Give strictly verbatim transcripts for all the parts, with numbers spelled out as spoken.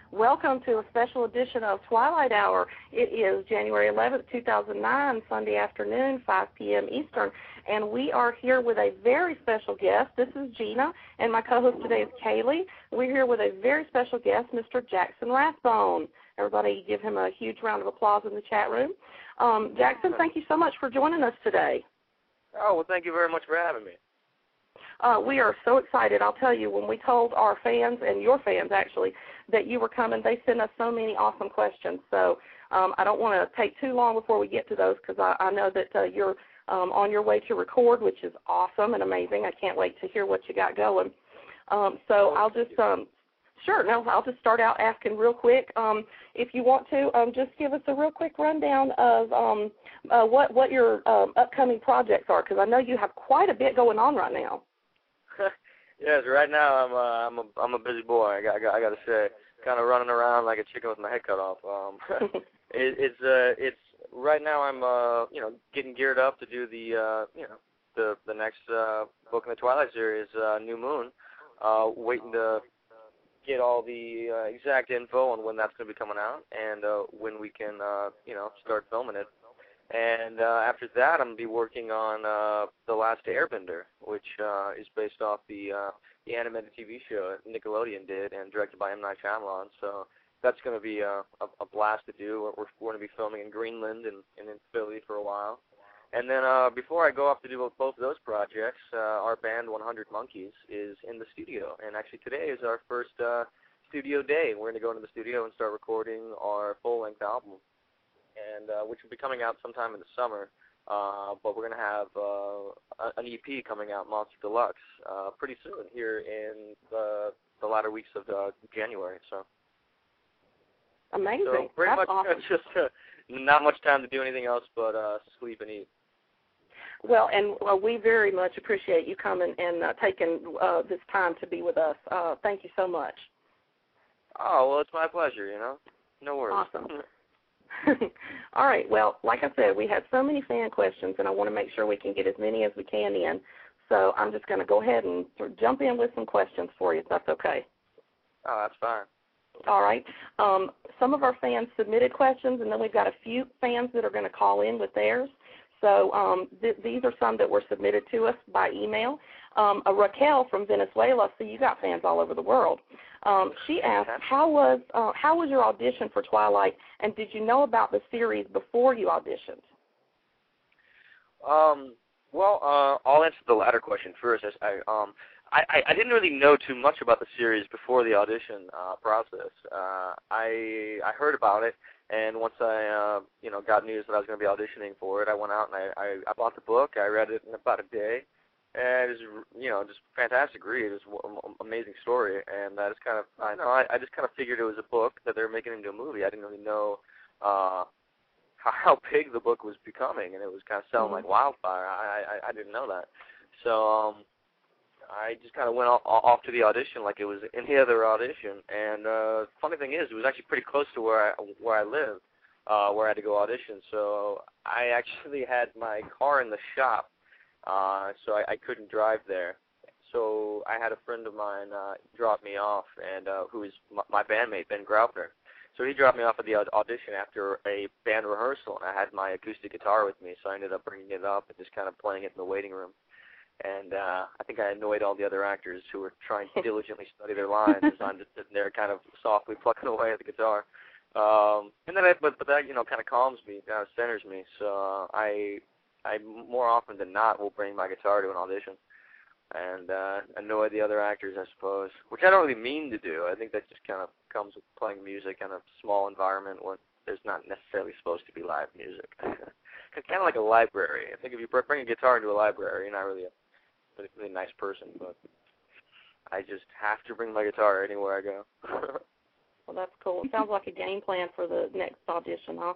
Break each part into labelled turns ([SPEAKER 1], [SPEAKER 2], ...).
[SPEAKER 1] Welcome to a special edition of Twilight Hour. It is January eleventh, two thousand nine, Sunday afternoon, five p m Eastern, and we are here with a very special guest. This is Gina, and my co-host today is Kaylee. We're here with a very special guest, Mister Jackson Rathbone. Everybody give him a huge round of applause in the chat room. Um, Jackson, thank you so much for joining us today.
[SPEAKER 2] Oh, well, thank you very much for having me.
[SPEAKER 1] Uh, we are so excited. I'll tell you, when we told our fans, and your fans actually, that you were coming, they sent us so many awesome questions. So um, I don't want to take too long before we get to those, because I, I know that uh, you're um, on your way to record, which is awesome and amazing. I can't wait to hear what you got going. Um, so
[SPEAKER 2] oh,
[SPEAKER 1] I'll just, um, sure, no, I'll just start out asking real quick. Um, if you want to, um, just give us a real quick rundown of um, uh, what, what your um, upcoming projects are, because I know you have quite a bit going on right now.
[SPEAKER 2] Yes, right now I'm uh, I'm a I'm a busy boy. I got I got, I got to say, kind of running around like a chicken with my head cut off. Um, it, it's uh it's right now I'm uh you know getting geared up to do the uh you know the the next uh, book in the Twilight series, uh, New Moon. Uh, waiting to get all the uh, exact info on when that's going to be coming out and uh, when we can uh you know start filming it. And uh, after that, I'm going to be working on uh, The Last Airbender, which uh, is based off the uh, the animated T V show that Nickelodeon did and directed by M. Night Shyamalan. So that's going to be a, a, a blast to do. We're, we're going to be filming in Greenland and, and in Philly for a while. And then uh, before I go off to do both of those projects, uh, our band one hundred Monkeys is in the studio. And actually today is our first uh, studio day. We're going to go into the studio and start recording our full-length album. And uh, which will be coming out sometime in the summer, uh, but we're going to have uh, an E P coming out, Monster Deluxe, uh, pretty soon here in the, the latter weeks of uh, January. So
[SPEAKER 1] amazing.
[SPEAKER 2] So pretty
[SPEAKER 1] That's
[SPEAKER 2] much
[SPEAKER 1] awesome.
[SPEAKER 2] just uh, not much time to do anything else but uh, sleep and eat.
[SPEAKER 1] Well, and uh, we very much appreciate you coming and uh, taking uh, this time to be with us. Uh, thank you so much.
[SPEAKER 2] Oh, well, it's my pleasure, you know. No worries.
[SPEAKER 1] Awesome. All right. Well, like I said, we had so many fan questions, and I want to make sure we can get as many as we can in. So I'm just going to go ahead and jump in with some questions for you, if that's okay.
[SPEAKER 2] Oh, that's fine.
[SPEAKER 1] All right. Um, some of our fans submitted questions, and then we've got a few fans that are going to call in with theirs. So um, th these are some that were submitted to us by email. Um, a Raquel from Venezuela, so you got fans all over the world. Um, she asked, how was uh, how was your audition for Twilight, and did you know about the series before you auditioned?
[SPEAKER 2] Um, well, uh, I'll answer the latter question first. I, um, I, I didn't really know too much about the series before the audition uh, process. Uh, I I heard about it, and once I uh, you know got news that I was going to be auditioning for it, I went out and I, I, I bought the book. I read it in about a day. And it was, you know, just fantastic read. It was an amazing story, and I just kind of, I know, I, I just kind of figured it was a book that they were making into a movie. I didn't really know uh, how, how big the book was becoming, and it was kind of selling
[SPEAKER 1] Mm-hmm.
[SPEAKER 2] like wildfire. I, I, I didn't know that, so um, I just kind of went off, off to the audition like it was any other audition. And uh, funny thing is, it was actually pretty close to where I, where I live, uh, where I had to go audition. So I actually had my car in the shop. Uh, so I, I couldn't drive there. So I had a friend of mine uh, drop me off, and uh, who is my, my bandmate, Ben Graupner. So he dropped me off at the audition after a band rehearsal, and I had my acoustic guitar with me, so I ended up bringing it up and just kind of playing it in the waiting room. And uh, I think I annoyed all the other actors who were trying to diligently study their lines, as I'm just sitting there kind of softly plucking away at the guitar. Um, and then, I, but, but that, you know, kind of calms me, kind of centers me. So uh, I... I more often than not will bring my guitar to an audition and uh, annoy the other actors, I suppose, which I don't really mean to do. I think that just kind of comes with playing music in a small environment where there's not necessarily supposed to be live music. It's kind of like a library. I think if you bring a guitar into a library, you're not really a really, really nice person, but I just have to bring my guitar anywhere I go.
[SPEAKER 1] Well, that's cool. It sounds like a game plan for the next audition, huh?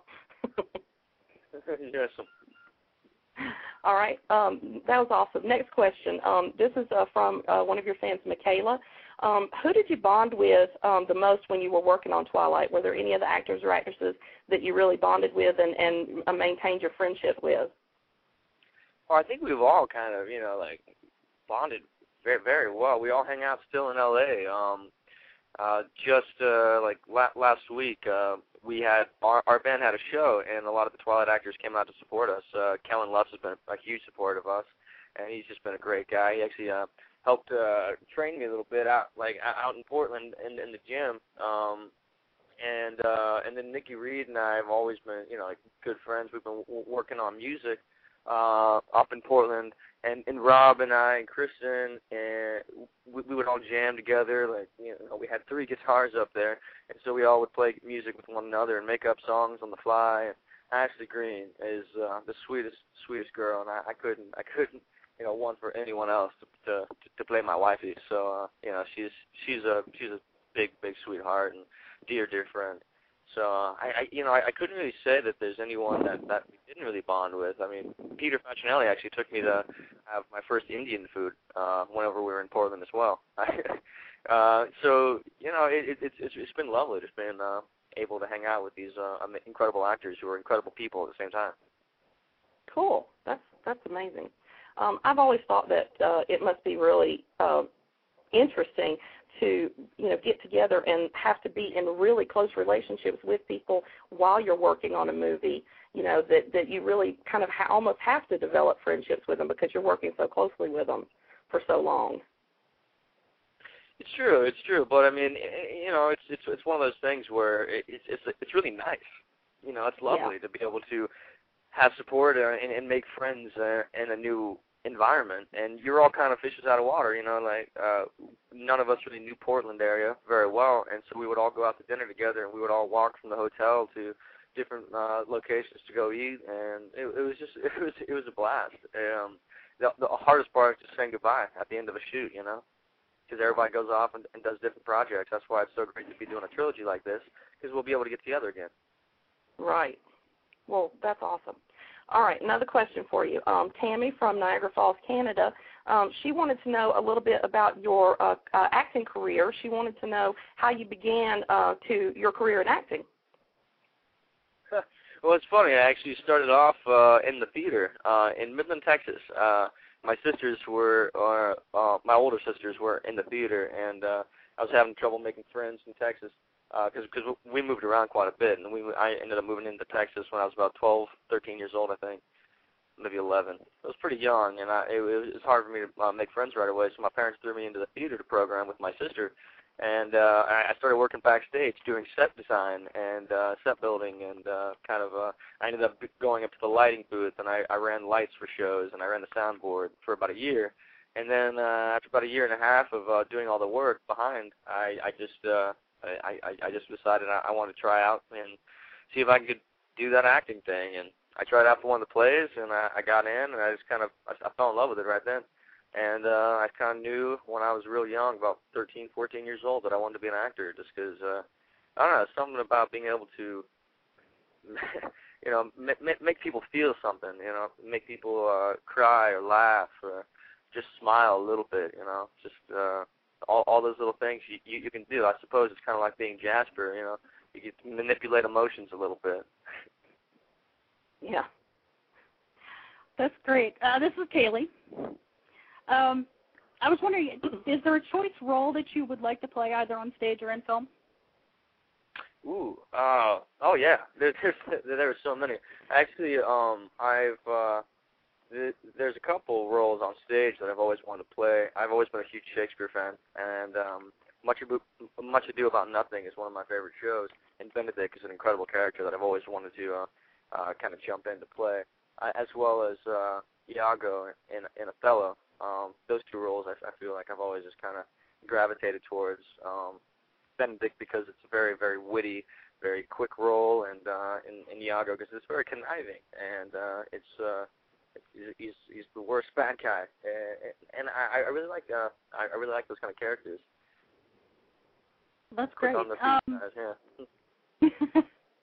[SPEAKER 2] Yes.
[SPEAKER 1] All right. Um, that was awesome. Next question. Um, this is uh, from uh, one of your fans, Michaela. Um, who did you bond with um, the most when you were working on Twilight? Were there any of the actors or actresses that you really bonded with and, and uh, maintained your friendship with?
[SPEAKER 2] Well, I think we've all kind of, you know, like bonded very, very well. We all hang out still in L A. Um, Uh, just uh, like la- last week, uh, we had our, our band had a show, and a lot of the Twilight actors came out to support us. Uh, Kellen Lutz has been a huge support of us, and he's just been a great guy. He actually uh, helped uh, train me a little bit out, like out in Portland in, in the gym. Um, and uh, and then Nikki Reed and I have always been, you know, like good friends. We've been w- working on music uh, up in Portland. And, and Rob and I and Kristen, and we, we would all jam together. Like, you know, we had three guitars up there, and so we all would play music with one another and make up songs on the fly. And Ashley Green is uh, the sweetest, sweetest girl, and I, I couldn't, I couldn't, you know, want for anyone else to to, to play my wifey. So, uh, you know, she's she's a she's a big, big sweetheart and dear, dear friend. So, uh, I, I, you know, I, I couldn't really say that there's anyone that, that we didn't really bond with. I mean, Peter Facinelli actually took me to have my first Indian food uh, whenever we were in Portland as well. uh, so, you know, it, it, it's it's it's been lovely just being uh, able to hang out with these uh, incredible actors who are incredible people at the same time.
[SPEAKER 1] Cool. That's that's amazing. Um, I've always thought that uh, it must be really uh, interesting to, you know, get together and have to be in really close relationships with people while you're working on a movie, you know, that, that you really kind of ha- almost have to develop friendships with them because you're working so closely with them for so long.
[SPEAKER 2] It's true, it's true, but I mean, you know, it's it's it's one of those things where it, it's it's it's really nice. You know, it's lovely
[SPEAKER 1] yeah.
[SPEAKER 2] to be able to have support uh, and, and make friends uh, in a new environment, and you're all kind of fishes out of water, you know, like uh, none of us really knew Portland area very well, and so we would all go out to dinner together, and we would all walk from the hotel to different uh, locations to go eat, and it, it was just, it was it was a blast. Um, the, the hardest part is just saying goodbye at the end of a shoot, you know, because everybody goes off and, and does different projects. That's why it's so great to be doing a trilogy like this, because we'll be able to get together again.
[SPEAKER 1] Right. Well, that's awesome. All right, another question for you. Um, Tammy from Niagara Falls, Canada, um, she wanted to know a little bit about your uh, uh, acting career. She wanted to know how you began uh, to your career in acting.
[SPEAKER 2] Well, it's funny. I actually started off uh, in the theater uh, in Midland, Texas. Uh, my sisters were, uh, uh, my older sisters were in the theater, and uh, I was having trouble making friends in Texas. Because uh, cause we moved around quite a bit, and we I ended up moving into Texas when I was about twelve, thirteen years old, I think, maybe eleven. I was pretty young, and I, it, it was hard for me to uh, make friends right away, so my parents threw me into the theater program with my sister, and uh, I started working backstage doing set design and uh, set building, and uh, kind of uh, I ended up going up to the lighting booth, and I, I ran lights for shows, and I ran the soundboard for about a year. And then uh, after about a year and a half of uh, doing all the work behind, I, I just... Uh, I, I, I just decided I, I wanted to try out and see if I could do that acting thing. And I tried out for one of the plays, and I, I got in, and I just kind of, I, I fell in love with it right then. And uh, I kind of knew when I was real young, about thirteen, fourteen years old, that I wanted to be an actor just because, uh, I don't know, something about being able to, you know, make, make people feel something, you know, make people uh, cry or laugh or just smile a little bit, you know, just, uh, All, all those little things you, you, you can do. I suppose it's kind of like being Jasper, you know. You can manipulate emotions a little bit.
[SPEAKER 1] Yeah.
[SPEAKER 3] That's great. Uh, this is Kaylee. Um, I was wondering, is there a choice role that you would like to play either on stage or in film?
[SPEAKER 2] Ooh, uh, oh yeah. There, there's there are so many. Actually, um, I've uh, there's a couple roles on stage that I've always wanted to play. I've always been a huge Shakespeare fan, and um, Much Ado, Much Ado About Nothing is one of my favorite shows, and Benedict is an incredible character that I've always wanted to uh, uh, kind of jump in to play, uh, as well as uh, Iago in, in Othello. Um, those two roles I, I feel like I've always just kind of gravitated towards. Um, Benedict because it's a very, very witty, very quick role, and uh, in, in Iago because it's very conniving, and uh, it's... Uh, He's he's the worst bad guy, and I, I really like uh I really like those kind of characters.
[SPEAKER 3] That's great.
[SPEAKER 2] On the
[SPEAKER 3] um,
[SPEAKER 2] guys, yeah.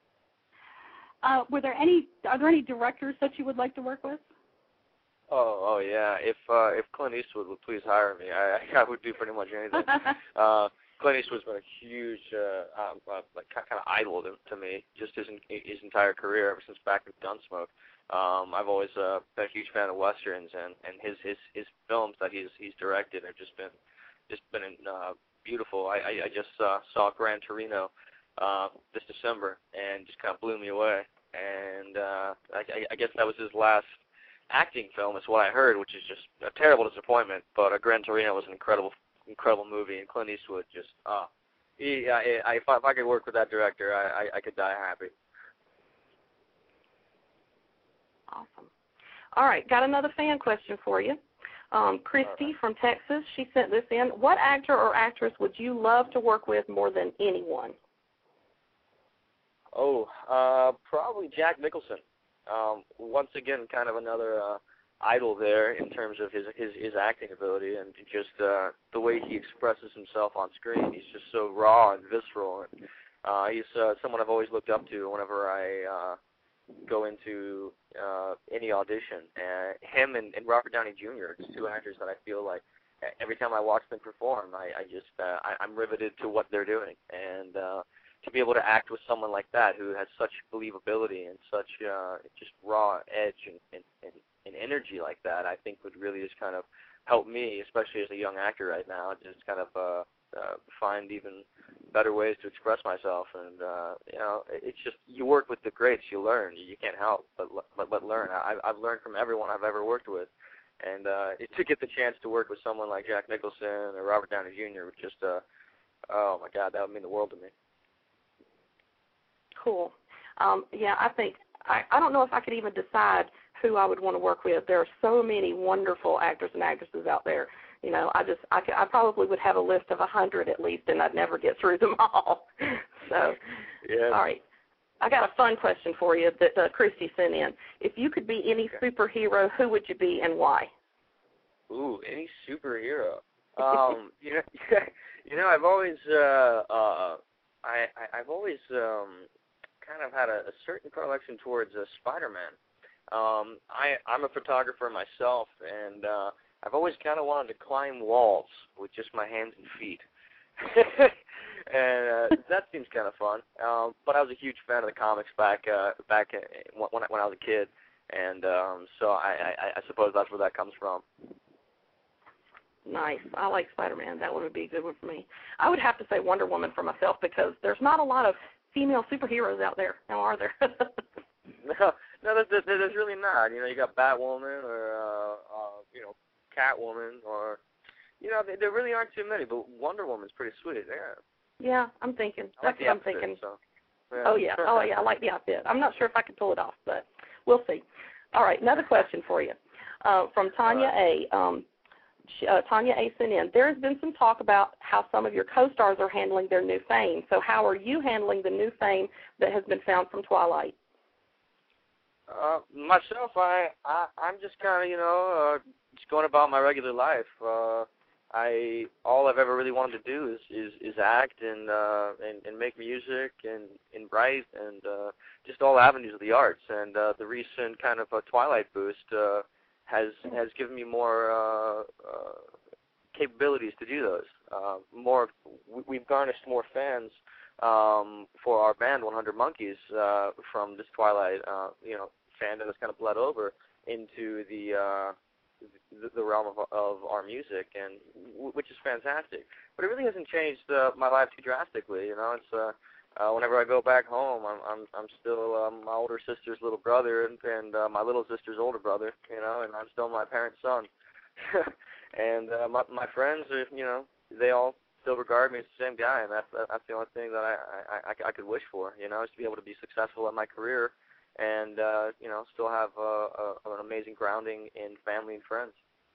[SPEAKER 3] uh, were there any? Are there any directors that you would like to work with?
[SPEAKER 2] Oh oh yeah. If uh, if Clint Eastwood would please hire me, I I would do pretty much anything. uh, Clint Eastwood's been a huge uh, uh, like kind of idol to, to me, just his his entire career ever since back in Gunsmoke. Um, I've always uh, been a huge fan of westerns, and, and his, his, his films that he's he's directed have just been just been uh, beautiful. I, I, I just uh, saw Gran Torino uh, this December, and just kind of blew me away. And uh, I, I guess that was his last acting film, is what I heard, which is just a terrible disappointment. But uh, Gran Torino was an incredible, incredible movie, and Clint Eastwood just, ah, uh, he, I, I, if, I, if I could work with that director, I, I, I could die happy.
[SPEAKER 1] Awesome. All right, got another fan question for you. Um, Christy right. from Texas, she sent this in. What actor or actress would you love to work with more than anyone?
[SPEAKER 2] Oh, uh, probably Jack Nicholson. Um, once again, kind of another uh, idol there in terms of his, his, his acting ability and just uh, the way he expresses himself on screen. He's just so raw and visceral. And, uh, he's uh, someone I've always looked up to whenever I uh, go into uh, any audition. Uh, him and, and Robert Downey Junior are just two actors that I feel like every time I watch them perform, I, I just uh, I, I'm riveted to what they're doing. And uh, to be able to act with someone like that who has such believability and such uh, just raw edge and, and, and, and energy like that, I think would really just kind of help me, especially as a young actor right now, just kind of uh, uh, find even better ways to express myself. And, uh, you know, it's just, you work with the greats, you learn. You can't help but, but, but learn. I, I've learned from everyone I've ever worked with. And uh, to get the chance to work with someone like Jack Nicholson or Robert Downey Junior would just, uh, oh, my God, that would mean the world to me.
[SPEAKER 1] Cool. Um, yeah, I think, I, I don't know if I could even decide who I would want to work with. There are so many wonderful actors and actresses out there. You know, I just, I, could, I probably would have a list of a hundred at least, and I'd never get through them all. So,
[SPEAKER 2] yeah.
[SPEAKER 1] All right. I got a fun question for you that uh, Christy sent in. If you could be any superhero, who would you be and why?
[SPEAKER 2] Ooh, any superhero. Um, you know, you know, I've always, uh, uh, I, I, I've always um, kind of had a, a certain predilection towards uh, Spider-Man. Um, I, I'm a photographer myself, and uh, I've always kind of wanted to climb walls with just my hands and feet. and uh, that seems kind of fun. Um, but I was a huge fan of the comics back uh, back when I, when I was a kid, and um, so I, I, I suppose that's where that comes from.
[SPEAKER 1] Nice. I like Spider-Man. That one would be a good one for me. I would have to say Wonder Woman for myself because there's not a lot of female superheroes out there. Now, are there?
[SPEAKER 2] no, no, there's, there's really not. You know, you got Batwoman or, uh, uh, you know, Catwoman or, you know, there really aren't too many, but Wonder Woman's pretty sweet. Yeah.
[SPEAKER 1] Yeah, I'm thinking.
[SPEAKER 2] I like
[SPEAKER 1] That's what I'm
[SPEAKER 2] outfit,
[SPEAKER 1] thinking.
[SPEAKER 2] So, yeah.
[SPEAKER 1] Oh, yeah. Oh, yeah, I like the outfit. I'm not sure if I can pull it off, but we'll see. All right, another question for you uh, from Tanya right. A. Um, Uh, Tanya A. sent in, there has been some talk about how some of your co-stars are handling their new fame. So how are you handling the new fame that has been found from Twilight?
[SPEAKER 2] Uh, myself, I, I, I'm just kind of, you know, uh, just going about my regular life. Uh, I all I've ever really wanted to do is, is, is act and, uh, and and make music and, and write and uh, just all avenues of the arts. And uh, the recent kind of uh, Twilight boost uh, has has given me more uh, uh, capabilities to do those. Uh, more, we've garnished more fans um, for our band, one hundred Monkeys, uh, from this Twilight, uh, you know, fandom that's kind of bled over into the uh, the, the realm of, of our music, and which is fantastic. But it really hasn't changed uh, my life too drastically. You know, it's uh, Uh, whenever I go back home, I'm I'm, I'm still um, my older sister's little brother and, and uh, my little sister's older brother, you know, and I'm still my parents' son. and uh, my my friends, are, you know, they all still regard me as the same guy, and that's that's the only thing that I I, I, I could wish for, you know, is to be able to be successful in my career, and uh, you know, still have uh, a, an amazing grounding in family and friends.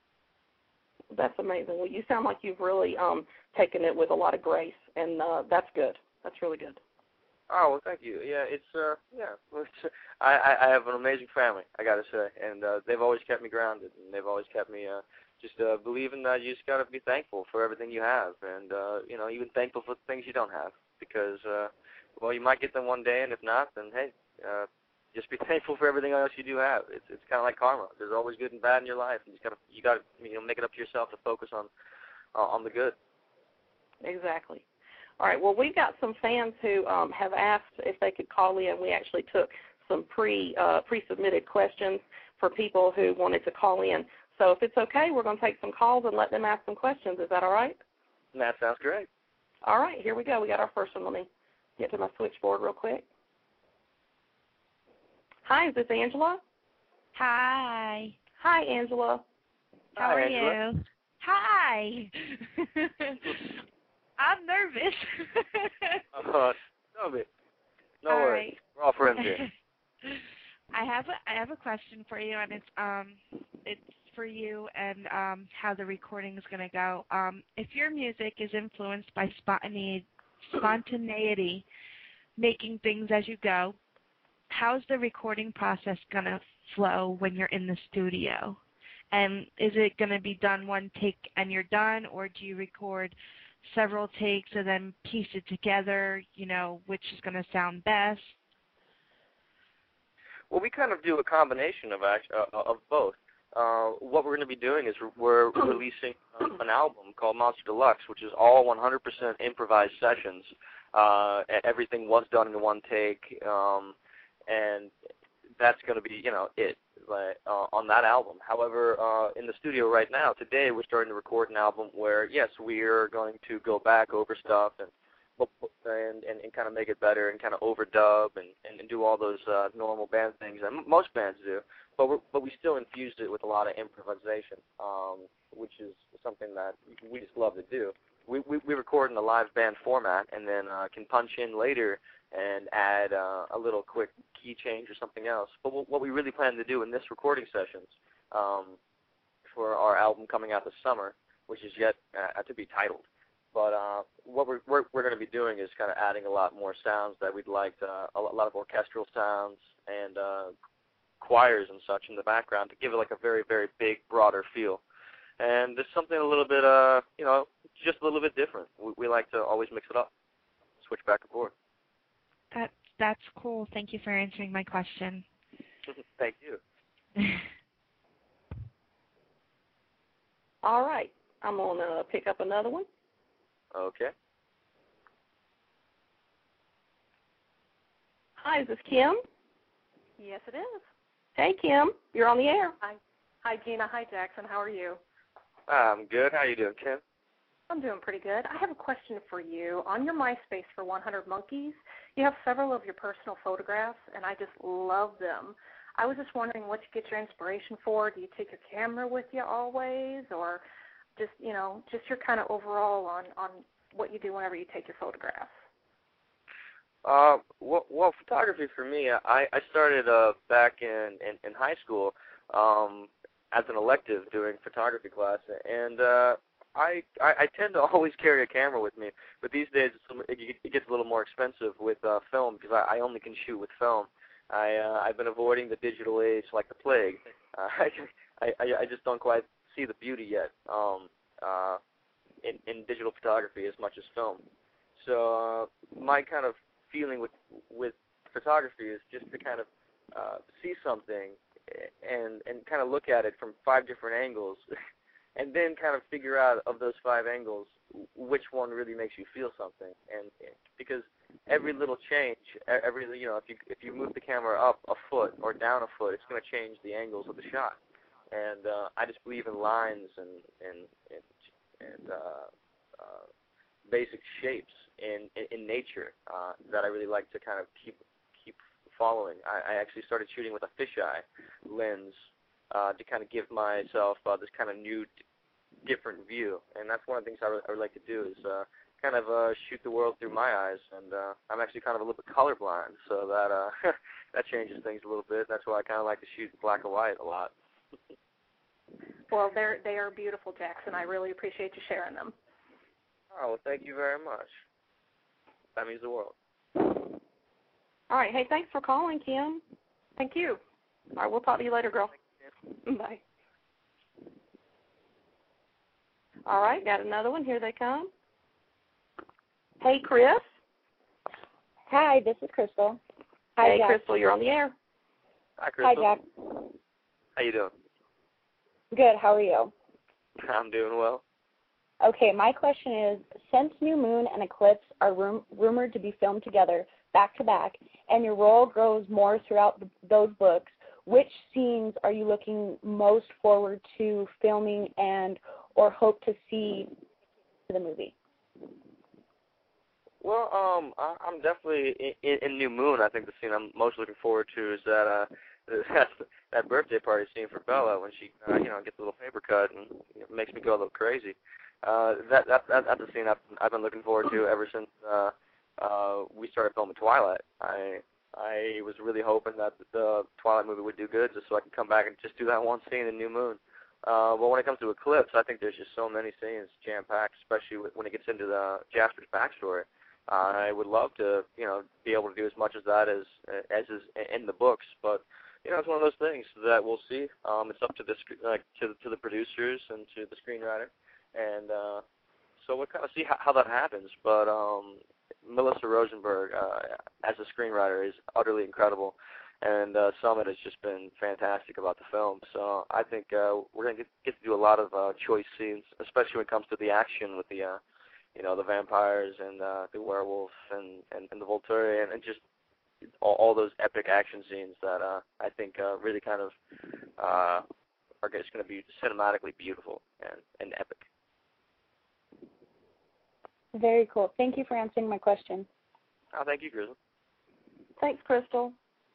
[SPEAKER 1] That's amazing. Well, you sound like you've really um, taken it with a lot of grace, and uh, that's good. That's really good.
[SPEAKER 2] Oh, well, thank you. Yeah, it's, uh, yeah, it's, I, I have an amazing family, I got to say, and uh, they've always kept me grounded, and they've always kept me uh, just uh, believing that you just got to be thankful for everything you have, and, uh, you know, even thankful for the things you don't have, because, uh, well, you might get them one day, and if not, then, hey, uh, just be thankful for everything else you do have. It's it's kind of like karma. There's always good and bad in your life, and you got to you got to you know make it up to yourself to focus on uh, on the good.
[SPEAKER 1] Exactly. All right, well, we've got some fans who um, have asked if they could call in. We actually took some pre, uh, pre-submitted questions for people who wanted to call in. So if it's okay, we're going to take some calls and let them ask some questions. Is that all right?
[SPEAKER 2] That sounds great.
[SPEAKER 1] All right, here we go. We got our first one. Let me get to my switchboard real quick. Hi, is this Angela?
[SPEAKER 4] Hi.
[SPEAKER 1] Hi, Angela.
[SPEAKER 4] How
[SPEAKER 2] Hi,
[SPEAKER 4] are
[SPEAKER 2] Angela.
[SPEAKER 4] you? Hi. I'm nervous.
[SPEAKER 2] Uh, no, it. No
[SPEAKER 4] All
[SPEAKER 2] worries.
[SPEAKER 4] right.
[SPEAKER 2] We're all friends here.
[SPEAKER 4] I have a I have a question for you, and it's um it's for you and um how the recording is going to go. Um, if your music is influenced by spontaneity, spontaneity, making things as you go, how's the recording process going to flow when you're in the studio? And is it going to be done one take and you're done, or do you record several takes and then piece it together, you know, which is going to sound best?
[SPEAKER 2] Well, we kind of do a combination of act- uh, of both. Uh, what we're going to be doing is we're releasing uh, an album called Monster Deluxe, which is all one hundred percent improvised sessions. Uh, everything was done in one take, um, and that's going to be, you know, it like, uh, on that album. However, uh, in the studio right now, today, we're starting to record an album where, yes, we are going to go back over stuff and and, and, and kind of make it better and kind of overdub and, and, and do all those uh, normal band things that m- most bands do. But we're, but we still infused it with a lot of improvisation, um, which is something that we just love to do. We, we, we record in a live band format and then uh, can punch in later and add uh, a little quick key change or something else. But w- what we really plan to do in this recording sessions um, for our album coming out this summer, which is yet uh, to be titled, but uh, what we're, we're, we're going to be doing is kind of adding a lot more sounds that we'd like, to, uh, a lot of orchestral sounds and uh, choirs and such in the background to give it like a very, very big, broader feel. And there's something a little bit, uh, you know, just a little bit different. We, we like to always mix it up, switch back and forth.
[SPEAKER 4] That, that's cool. Thank you for answering my question.
[SPEAKER 2] Thank you.
[SPEAKER 1] All right, I'm going to pick up another one.
[SPEAKER 2] Okay.
[SPEAKER 1] Hi, is this Kim?
[SPEAKER 5] Yes, it is.
[SPEAKER 1] Hey, Kim, you're on the air.
[SPEAKER 5] Hi, hi, Gina. Hi, Jackson. How are you?
[SPEAKER 2] I'm good. How you doing, Kim?
[SPEAKER 5] I'm doing pretty good. I have a question for you. On your MySpace for one hundred Monkeys, you have several of your personal photographs, and I just love them. I was just wondering what you get your inspiration for. Do you take your camera with you always, or just, you know, just your kind of overall on, on what you do whenever you take your photographs?
[SPEAKER 2] Uh, well, well, photography for me, I, I started uh, back in, in, in high school um, as an elective doing photography class, and uh, I, I I tend to always carry a camera with me, but these days it's, it, it gets a little more expensive with uh, film because I, I only can shoot with film. I, uh, I've been avoiding the digital age like the plague. Uh, I, I, I just don't quite see the beauty yet um, uh, in, in digital photography as much as film. So uh, my kind of feeling with with photography is just to kind of uh, see something and and kind of look at it from five different angles, and then kind of figure out of those five angles which one really makes you feel something. And because every little change, every you know, if you if you move the camera up a foot or down a foot, it's going to change the angles of the shot. And uh, I just believe in lines and and and, and uh, uh, basic shapes in in, in nature uh, that I really like to kind of keep keep following. I, I actually started shooting with a fisheye lens uh, to kind of give myself uh, this kind of new, d- different view, and that's one of the things I, re- I would like to do is uh, kind of uh, shoot the world through my eyes. And uh, I'm actually kind of a little bit colorblind, so that uh, that changes things a little bit. That's why I kind of like to shoot black and white a lot.
[SPEAKER 5] Well, they're they are beautiful, Jackson. I really appreciate you sharing them.
[SPEAKER 2] Oh, well, thank you very much. That means the world.
[SPEAKER 1] All right, hey, thanks for calling, Kim.
[SPEAKER 5] Thank you.
[SPEAKER 1] All right, we'll talk to you later, girl. Bye. All right, got another one. Here they come. Hey, Chris.
[SPEAKER 6] Hi, this is Crystal. Hi,
[SPEAKER 1] hey,
[SPEAKER 6] Jack.
[SPEAKER 1] Crystal, you're on the air.
[SPEAKER 2] Hi, Crystal.
[SPEAKER 6] Hi, Jack.
[SPEAKER 2] How you doing?
[SPEAKER 6] Good. How are you?
[SPEAKER 2] I'm doing well.
[SPEAKER 6] Okay, my question is, since New Moon and Eclipse are rum- rumored to be filmed together back to back, and your role grows more throughout the, those books, which scenes are you looking most forward to filming and or hope to see in the movie?
[SPEAKER 2] Well, um, I, I'm definitely in, in New Moon. I think the scene I'm most looking forward to is that uh, that, that birthday party scene for Bella when she, uh, you know, gets a little paper cut and it makes me go a little crazy. Uh, that, that that that's a scene I've I've been looking forward to ever since uh, uh, we started filming Twilight. I I was really hoping that the Twilight movie would do good, just so I could come back and just do that one scene in New Moon. Uh, but when it comes to Eclipse, I think there's just so many scenes jam-packed, especially when it gets into the Jasper's backstory. Uh, I would love to, you know, be able to do as much as that as as is in the books, but you know, it's one of those things that we'll see. Um, it's up to the like to to the producers and to the screenwriter, and uh, so we'll kind of see how, how that happens. But um, Melissa Rosenberg, uh, as a screenwriter, is utterly incredible. And uh, Summit has just been fantastic about the film. So I think uh, we're going to get to do a lot of uh, choice scenes, especially when it comes to the action with the, uh, you know, the vampires and uh, the werewolf and, and, and the Volturi and, and just all, all those epic action scenes that uh, I think uh, really kind of uh, are just going to be cinematically beautiful and, and epic.
[SPEAKER 6] Very cool. Thank you for answering my question.
[SPEAKER 2] Oh, thank you, Crystal.
[SPEAKER 1] Thanks, Crystal.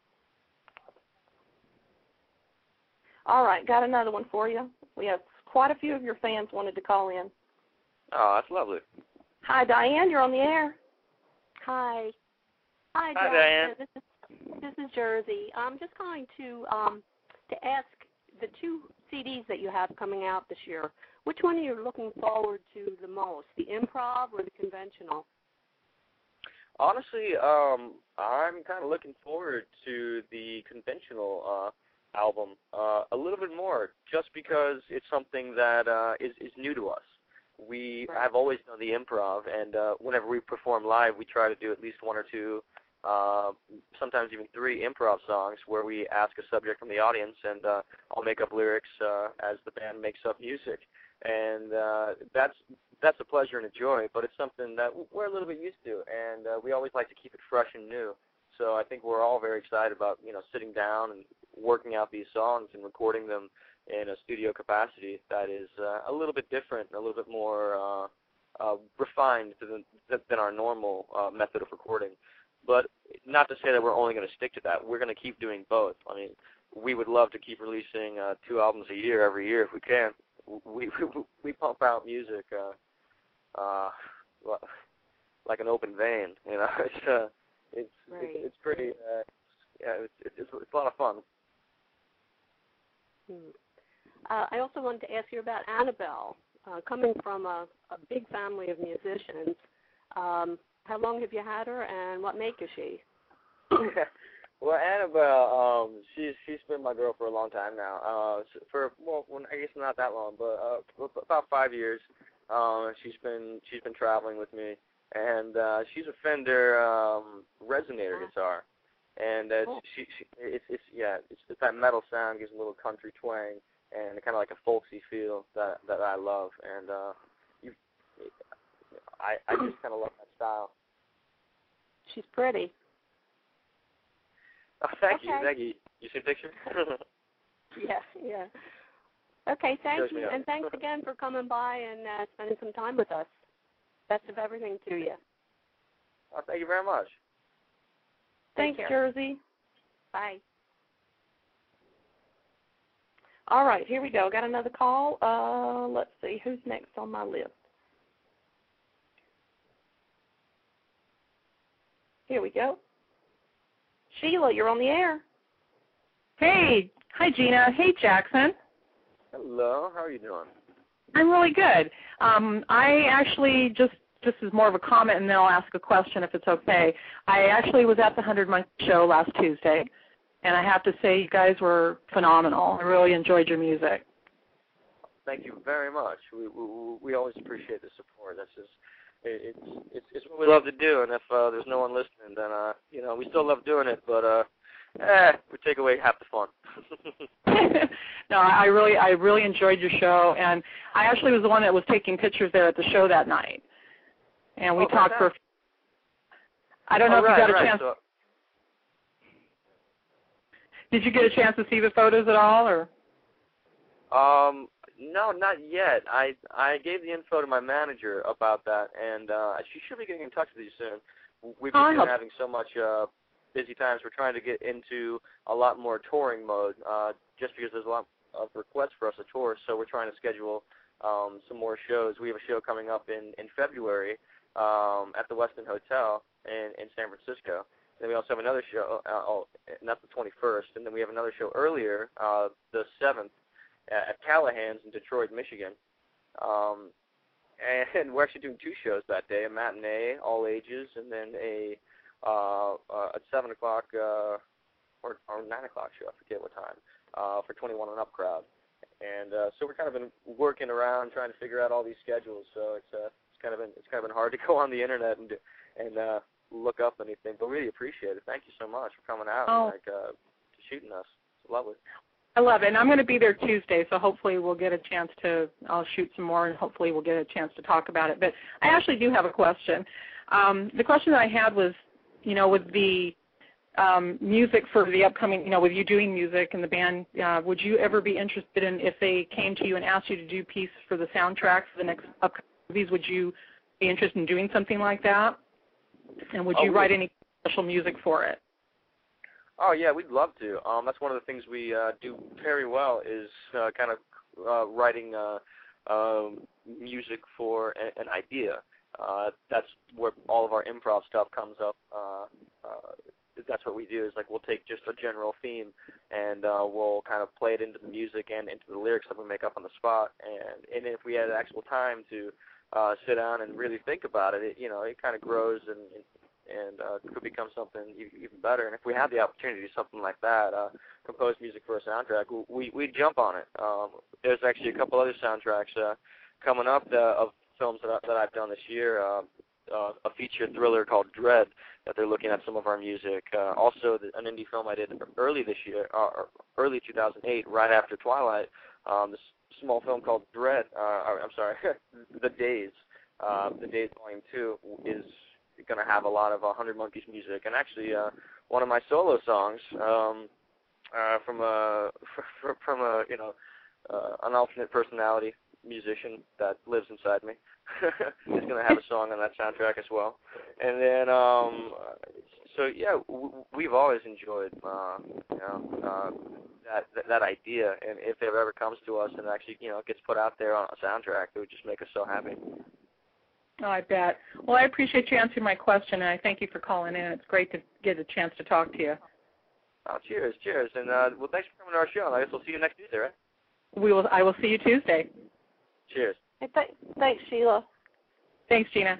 [SPEAKER 1] All right, got another one for you. We have quite a few of your fans wanted to call in.
[SPEAKER 2] Oh, that's lovely.
[SPEAKER 1] Hi, Diane. You're on the air.
[SPEAKER 7] Hi. Hi,
[SPEAKER 2] Hi, Diane.
[SPEAKER 7] This is this is Jersey. I'm just calling to um to ask the two C Ds that you have coming out this year. Which one are you looking forward to the most, the improv or the conventional?
[SPEAKER 2] Honestly, um, I'm kind of looking forward to the conventional uh, album uh, a little bit more, just because it's something that uh, is is new to us. We
[SPEAKER 7] right.
[SPEAKER 2] have always done the improv, and uh, whenever we perform live, we try to do at least one or two, uh, sometimes even three improv songs where we ask a subject from the audience, and uh, I'll make up lyrics uh, as the band makes up music, and uh, that's that's a pleasure and a joy, but it's something that we're a little bit used to, and uh, we always like to keep it fresh and new. So I think we're all very excited about, you know, sitting down and working out these songs and recording them in a studio capacity that is uh, a little bit different, a little bit more uh, uh, refined than, than our normal uh, method of recording. But not to say that we're only going to stick to that. We're going to keep doing both. I mean, we would love to keep releasing uh, two albums a year every year if we can. We we, we pump out music uh, uh, like an open vein. You know, it's uh, it's,
[SPEAKER 7] right.
[SPEAKER 2] it's it's pretty. Uh, yeah, it's, it's it's a lot of fun.
[SPEAKER 7] Hmm. Uh, I also wanted to ask you about Annabelle. Uh, coming from a, a big family of musicians, um, how long have you had her, and what make is she?
[SPEAKER 2] Well, Annabelle, um, she's she's been my girl for a long time now. Uh, for well, I guess not that long, but uh, about five years. Um, she's been she's been traveling with me, and uh, she's a Fender um, Resonator guitar, and uh,
[SPEAKER 7] cool.
[SPEAKER 2] she, she it's it's yeah, it's, it's that metal sound gives a little country twang and kind of like a folksy feel that that I love, and uh, you, I I just kind of love that style.
[SPEAKER 7] She's pretty.
[SPEAKER 2] Oh, thank
[SPEAKER 7] okay.
[SPEAKER 2] you, thank you. You see a picture?
[SPEAKER 7] yeah, yeah. Okay, thank
[SPEAKER 2] Shows
[SPEAKER 7] you,
[SPEAKER 2] me up.
[SPEAKER 7] and thanks again for coming by and uh, spending some time with us. Best of everything to you.
[SPEAKER 2] Oh, thank you very much.
[SPEAKER 1] Thanks,
[SPEAKER 7] Take care.
[SPEAKER 1] Jersey.
[SPEAKER 7] Bye.
[SPEAKER 1] All right, here we go. Got another call. Uh, let's see. Who's next on my list? Here we go. Sheila, you're on the air.
[SPEAKER 8] Hey. Hi, Gina. Hey, Jackson.
[SPEAKER 2] Hello. How are you doing?
[SPEAKER 8] I'm really good. Um, I actually just, this is more of a comment, and then I'll ask a question if it's okay. I actually was at the hundred Monkey Show last Tuesday, and I have to say you guys were phenomenal. I really enjoyed your music.
[SPEAKER 2] Thank you very much. We we, we always appreciate the support. That's just it, it's it's it's what we love to do. And if uh, there's no one listening, then uh, you know we still love doing it. But uh, eh, we take away half the fun.
[SPEAKER 8] No, I really I really enjoyed your show, and I actually was the one that was taking pictures there at the show that night. And we
[SPEAKER 2] oh,
[SPEAKER 8] talked for. I don't know
[SPEAKER 2] oh,
[SPEAKER 8] if
[SPEAKER 2] right,
[SPEAKER 8] you got a
[SPEAKER 2] right.
[SPEAKER 8] chance.
[SPEAKER 2] So,
[SPEAKER 8] Did you get a chance to see the photos at all, or?
[SPEAKER 2] Um, No, not yet. I I gave the info to my manager about that, and uh, she should be getting in touch with you soon. We've
[SPEAKER 8] Oh, I
[SPEAKER 2] been
[SPEAKER 8] hope-
[SPEAKER 2] having so much uh, busy times. We're trying to get into a lot more touring mode, uh, just because there's a lot of requests for us to tour. So we're trying to schedule um, some more shows. We have a show coming up in in February um, at the Westin Hotel in in San Francisco. Then we also have another show, uh, oh, and that's the twenty-first, and then we have another show earlier, uh, the seventh, at Callahan's in Detroit, Michigan. Um, and we're actually doing two shows that day, a matinee, all ages, and then a uh, uh, at seven o'clock uh, or, or nine o'clock show, I forget what time, uh, for twenty-one and up crowd. And uh, so we're kind of been working around trying to figure out all these schedules. So it's uh, it's kind of been it's kind of been hard to go on the internet and and uh, look up anything, but really appreciate it. Thank you so much for coming out
[SPEAKER 8] Oh.
[SPEAKER 2] and like uh, shooting us. It's lovely.
[SPEAKER 8] I love it. And I'm going to be there Tuesday, so hopefully we'll get a chance to, I'll shoot some more, and hopefully we'll get a chance to talk about it. But I actually do have a question. Um, the question that I had was, you know, with the um, music for the upcoming, you know, with you doing music and the band, uh, would you ever be interested in, if they came to you and asked you to do a piece for the soundtrack for the next upcoming movies, would you be interested in doing something like that? And would you
[SPEAKER 2] Oh,
[SPEAKER 8] write
[SPEAKER 2] yeah.
[SPEAKER 8] any special music for it?
[SPEAKER 2] Oh yeah, we'd love to. Um, that's one of the things we uh, do very well is uh, kind of uh, writing uh, um, music for a, an idea. Uh, that's where all of our improv stuff comes up. Uh, uh, that's what we do. Is like we'll take just a general theme and uh, we'll kind of play it into the music and into the lyrics that we make up on the spot. And and if we had actual time to uh, sit down and really think about it, it you know, it kind of grows and. and and uh, could become something even better. And if we had the opportunity to do something like that, uh, compose music for a soundtrack, we, we'd jump on it. Um, there's actually a couple other soundtracks uh, coming up uh, of films that, I, that I've done this year, uh, uh, a feature thriller called Dread, that they're looking at some of our music. Uh, also, the, an indie film I did early this year, uh, early two thousand eight, right after Twilight, um, this small film called Dread, uh, I'm sorry, The Days. Uh, the Days Volume two is going to have a lot of uh, Hundred Monkeys music, and actually uh, one of my solo songs um, uh, from a from a you know uh, an alternate personality musician that lives inside me is going to have a song on that soundtrack as well. And then um, so yeah, w- we've always enjoyed uh, you know uh, that, that that idea, and if it ever comes to us and actually you know gets put out there on a soundtrack, it would just make us so happy.
[SPEAKER 8] Oh, I bet. Well, I appreciate you answering my question, and I thank you for calling in. It's great to get a chance to talk to you.
[SPEAKER 2] Oh, cheers, cheers. And, uh, well, thanks for coming to our show. I guess we'll see you next Tuesday, right?
[SPEAKER 8] We will. I will see you Tuesday.
[SPEAKER 2] Cheers.
[SPEAKER 1] Hey, th- thanks, Sheila.
[SPEAKER 8] Thanks, Gina.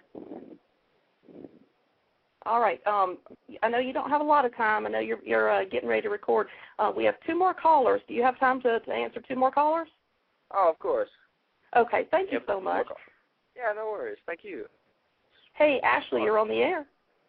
[SPEAKER 1] All right. Um, I know you don't have a lot of time. I know you're you're uh, getting ready to record. Uh, we have two more callers. Do you have time to, to answer two more callers?
[SPEAKER 2] Oh, of course.
[SPEAKER 1] Okay. Thank you
[SPEAKER 2] Yep,
[SPEAKER 1] so much.
[SPEAKER 2] Yeah, no worries. Thank you.
[SPEAKER 1] Hey, Ashley, you're on the air.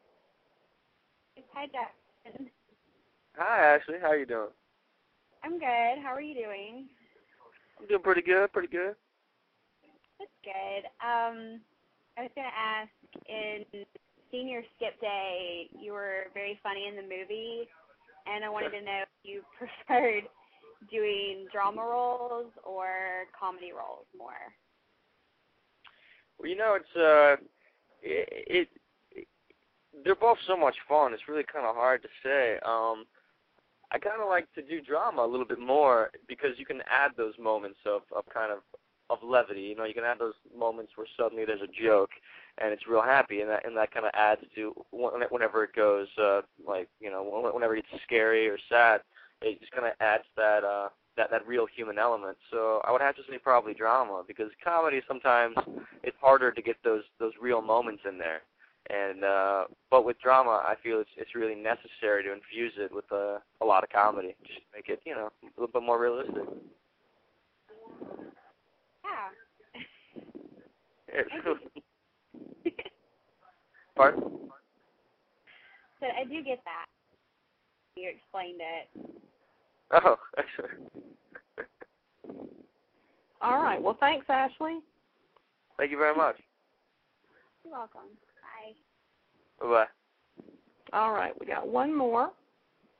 [SPEAKER 9] Hi, Jackson.
[SPEAKER 2] Hi, Ashley. How you doing?
[SPEAKER 9] I'm good. How are you doing?
[SPEAKER 2] I'm doing pretty good, pretty good.
[SPEAKER 9] That's good. Um, I was going to ask, in Senior Skip Day, you were very funny in the movie, and I wanted to know if you preferred doing drama roles or comedy roles more.
[SPEAKER 2] Well, you know, it's uh, it, it they're both so much fun. It's really kind of hard to say. Um, I kind of like to do drama a little bit more because you can add those moments of, of kind of of levity. You know, you can add those moments where suddenly there's a joke and it's real happy, and that and that kind of adds to whenever it goes uh, like you know whenever it's scary or sad, it just kind of adds that. Uh, That, that real human element. So I would have to say probably drama, because comedy sometimes it's harder to get those those real moments in there. And uh, but with drama, I feel it's it's really necessary to infuse it with a, a lot of comedy, just to make it you know a little bit more realistic.
[SPEAKER 9] Yeah.
[SPEAKER 2] Yeah. Pardon?
[SPEAKER 9] So I do get that. You explained it.
[SPEAKER 2] Oh, excellent.
[SPEAKER 1] All right. Well, thanks, Ashley.
[SPEAKER 2] Thank you very much.
[SPEAKER 9] You're welcome. Bye.
[SPEAKER 2] Bye-bye.
[SPEAKER 1] All right. We got one more.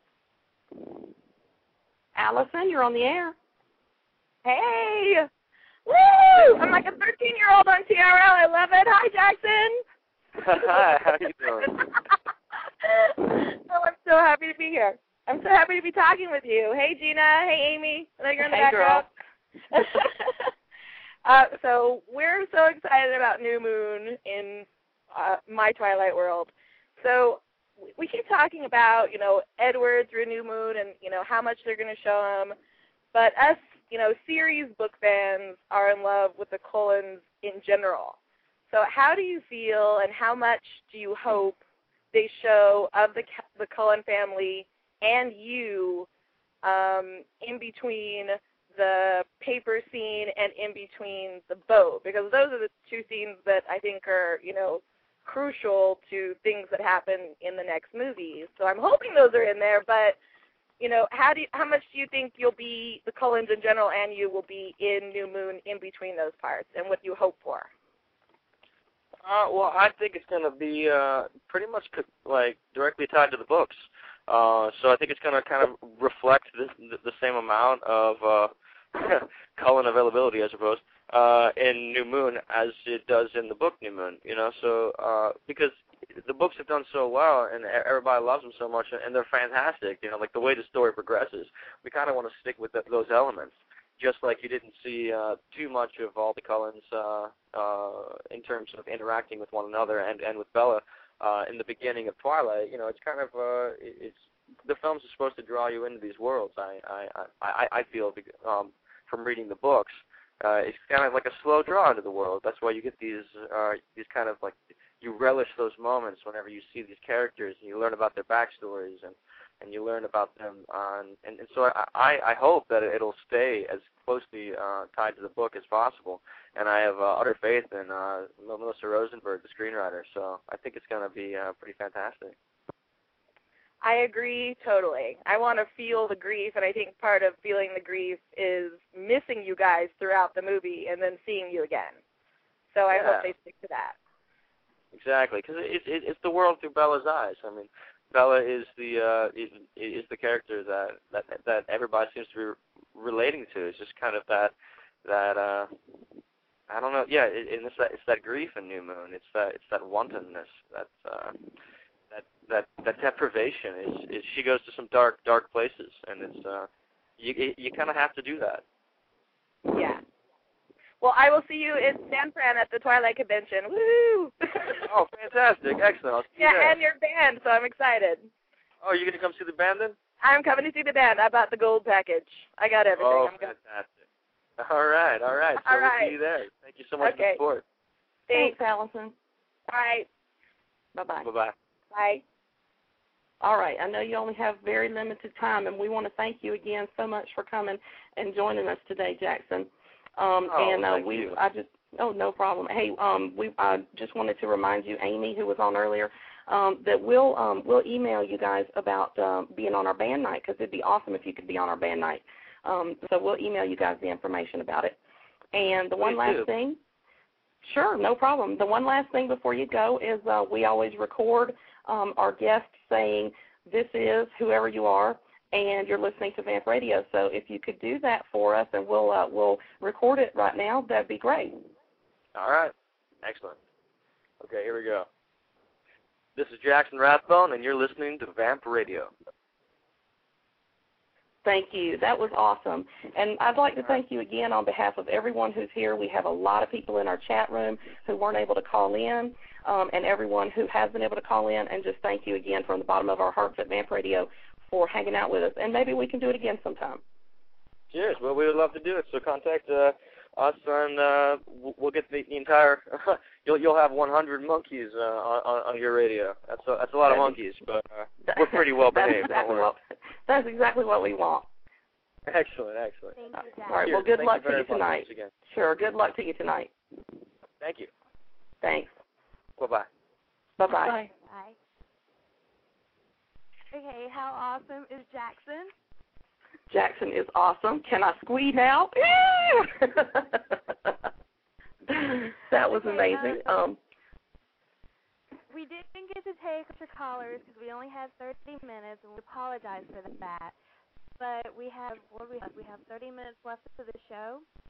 [SPEAKER 1] Allison, you're on the air.
[SPEAKER 10] Hey, Woo! I'm like a thirteen-year-old on T R L. I love it. Hi, Jackson.
[SPEAKER 2] Hi, how are you doing?
[SPEAKER 10] Oh, I'm so happy to be here. I'm so happy to be talking with you. Hey, Gina. Hey, Amy. I know you're in the
[SPEAKER 1] Hey,
[SPEAKER 10] background.
[SPEAKER 1] girl.
[SPEAKER 10] uh, so we're so excited about New Moon in uh, my Twilight world. So we keep talking about, you know, Edward through New Moon and, you know, how much they're going to show him. But us, you know, series book fans are in love with the Cullens in general. So how do you feel and how much do you hope they show of the the Cullen family and you um, in between the paper scene and in between the boat? Because those are the two scenes that I think are, you know, crucial to things that happen in the next movie. So I'm hoping those are in there, but, you know, how do you, how much do you think you'll be, the Cullens in general and you will be in New Moon in between those parts, and what do you hope for?
[SPEAKER 2] Uh, well, I think it's going to be uh, pretty much like directly tied to the books. Uh, so I think it's going to kind of reflect the, the, the same amount of uh, Cullen availability, I suppose, uh, in New Moon as it does in the book New Moon. You know, so uh, because the books have done so well and everybody loves them so much and they're fantastic. You know, like the way the story progresses, we kind of want to stick with the, those elements. Just like you didn't see uh, too much of all the Cullens uh, uh, in terms of interacting with one another and, and with Bella uh, in the beginning of Twilight. You know, it's kind of uh, it's the films are supposed to draw you into these worlds. I I I, I feel um, from reading the books, uh, it's kind of like a slow draw into the world. That's why you get these uh, these kind of like you relish those moments whenever you see these characters and you learn about their backstories and. and you learn about them on, and, and so I, I hope that it'll stay as closely uh, tied to the book as possible, and I have uh, utter faith in uh, Melissa Rosenberg, the screenwriter, so I think it's going to be uh, pretty fantastic.
[SPEAKER 10] I agree totally. I want to feel the grief, and I think part of feeling the grief is missing you guys throughout the movie and then seeing you again. So I
[SPEAKER 2] yeah.
[SPEAKER 10] hope they stick to that.
[SPEAKER 2] Exactly, because it, it, it's the world through Bella's eyes. I mean, Bella is the uh, is, is the character that, that that everybody seems to be re- relating to. It's just kind of that that uh, I don't know. Yeah, it, and it's that it's that grief in New Moon. It's that it's that wantonness. That uh, that that that deprivation. Is is she goes to some dark dark places, and it's uh, you you kind of have to do that.
[SPEAKER 10] Yeah. Well, I will see you in San Fran at the Twilight Convention. Woo!
[SPEAKER 2] Oh, fantastic. Excellent. I'll see
[SPEAKER 10] yeah,
[SPEAKER 2] you there.
[SPEAKER 10] and your band, so I'm excited.
[SPEAKER 2] Oh, you're going to come see the band then?
[SPEAKER 10] I'm coming to see the band. I bought the gold package. I got everything.
[SPEAKER 2] Oh,
[SPEAKER 10] I'm gonna...
[SPEAKER 2] fantastic. All right, all right. So
[SPEAKER 10] all
[SPEAKER 2] we'll
[SPEAKER 10] right.
[SPEAKER 2] see you there. Thank you so much
[SPEAKER 10] okay.
[SPEAKER 2] for the support.
[SPEAKER 10] Thanks,
[SPEAKER 1] Thanks, Allison.
[SPEAKER 10] All right.
[SPEAKER 1] Bye-bye.
[SPEAKER 2] Bye-bye.
[SPEAKER 10] Bye.
[SPEAKER 1] All right. I know you only have very limited time, and we want to thank you again so much for coming and joining us today, Jackson. Um,
[SPEAKER 2] oh,
[SPEAKER 1] and uh,
[SPEAKER 2] thank
[SPEAKER 1] we,
[SPEAKER 2] you.
[SPEAKER 1] I just, oh, no problem. Hey, um, we, I just wanted to remind you, Amy, who was on earlier, um, that we'll, um, we'll email you guys about um, being on our band night, because it'd be awesome if you could be on our band night. Um, so we'll email you guys the information about it. And the one
[SPEAKER 2] Please
[SPEAKER 1] last
[SPEAKER 2] do.
[SPEAKER 1] thing, sure, no problem. The one last thing before you go is uh, we always record um, our guests saying, this is whoever you are, and you're listening to Vamp Radio. So if you could do that for us, and we'll uh, we'll record it right now, that'd be great.
[SPEAKER 2] All right. Excellent. Okay, here we go. This is Jackson Rathbone, and you're listening to Vamp Radio.
[SPEAKER 1] Thank you. That was awesome. And I'd like to thank you again on behalf of everyone who's here. We have a lot of people in our chat room who weren't able to call in, um, and everyone who has been able to call in, and just thank you again from the bottom of our hearts at Vamp Radio for hanging out with us. And maybe we can do it again sometime.
[SPEAKER 2] Cheers. Well, we would love to do it. So contact uh, us, and uh, we'll get the, the entire. you'll you'll have one hundred monkeys uh, on, on your radio. That's a, that's a lot of monkeys, but uh, we're pretty well behaved.
[SPEAKER 1] That's exactly what, that's exactly what we want.
[SPEAKER 2] Excellent, excellent.
[SPEAKER 9] Thank you, Jack.
[SPEAKER 1] All right.
[SPEAKER 2] Cheers.
[SPEAKER 1] Well, good
[SPEAKER 2] Thank
[SPEAKER 1] luck
[SPEAKER 2] you
[SPEAKER 1] to you
[SPEAKER 2] very much
[SPEAKER 1] tonight.
[SPEAKER 2] once again.
[SPEAKER 1] Sure. Good luck to you tonight.
[SPEAKER 2] Thank you.
[SPEAKER 1] Thanks.
[SPEAKER 2] Bye-bye.
[SPEAKER 1] Bye-bye.
[SPEAKER 3] Bye.
[SPEAKER 9] Bye. Okay, how awesome is Jackson?
[SPEAKER 1] Jackson is awesome. Can I squeeze now? That was
[SPEAKER 9] Okay,
[SPEAKER 1] amazing. Um,
[SPEAKER 9] We didn't get to take your callers because we only had thirty minutes, and we apologize for that. But we have what do we have? We have thirty minutes left of the show.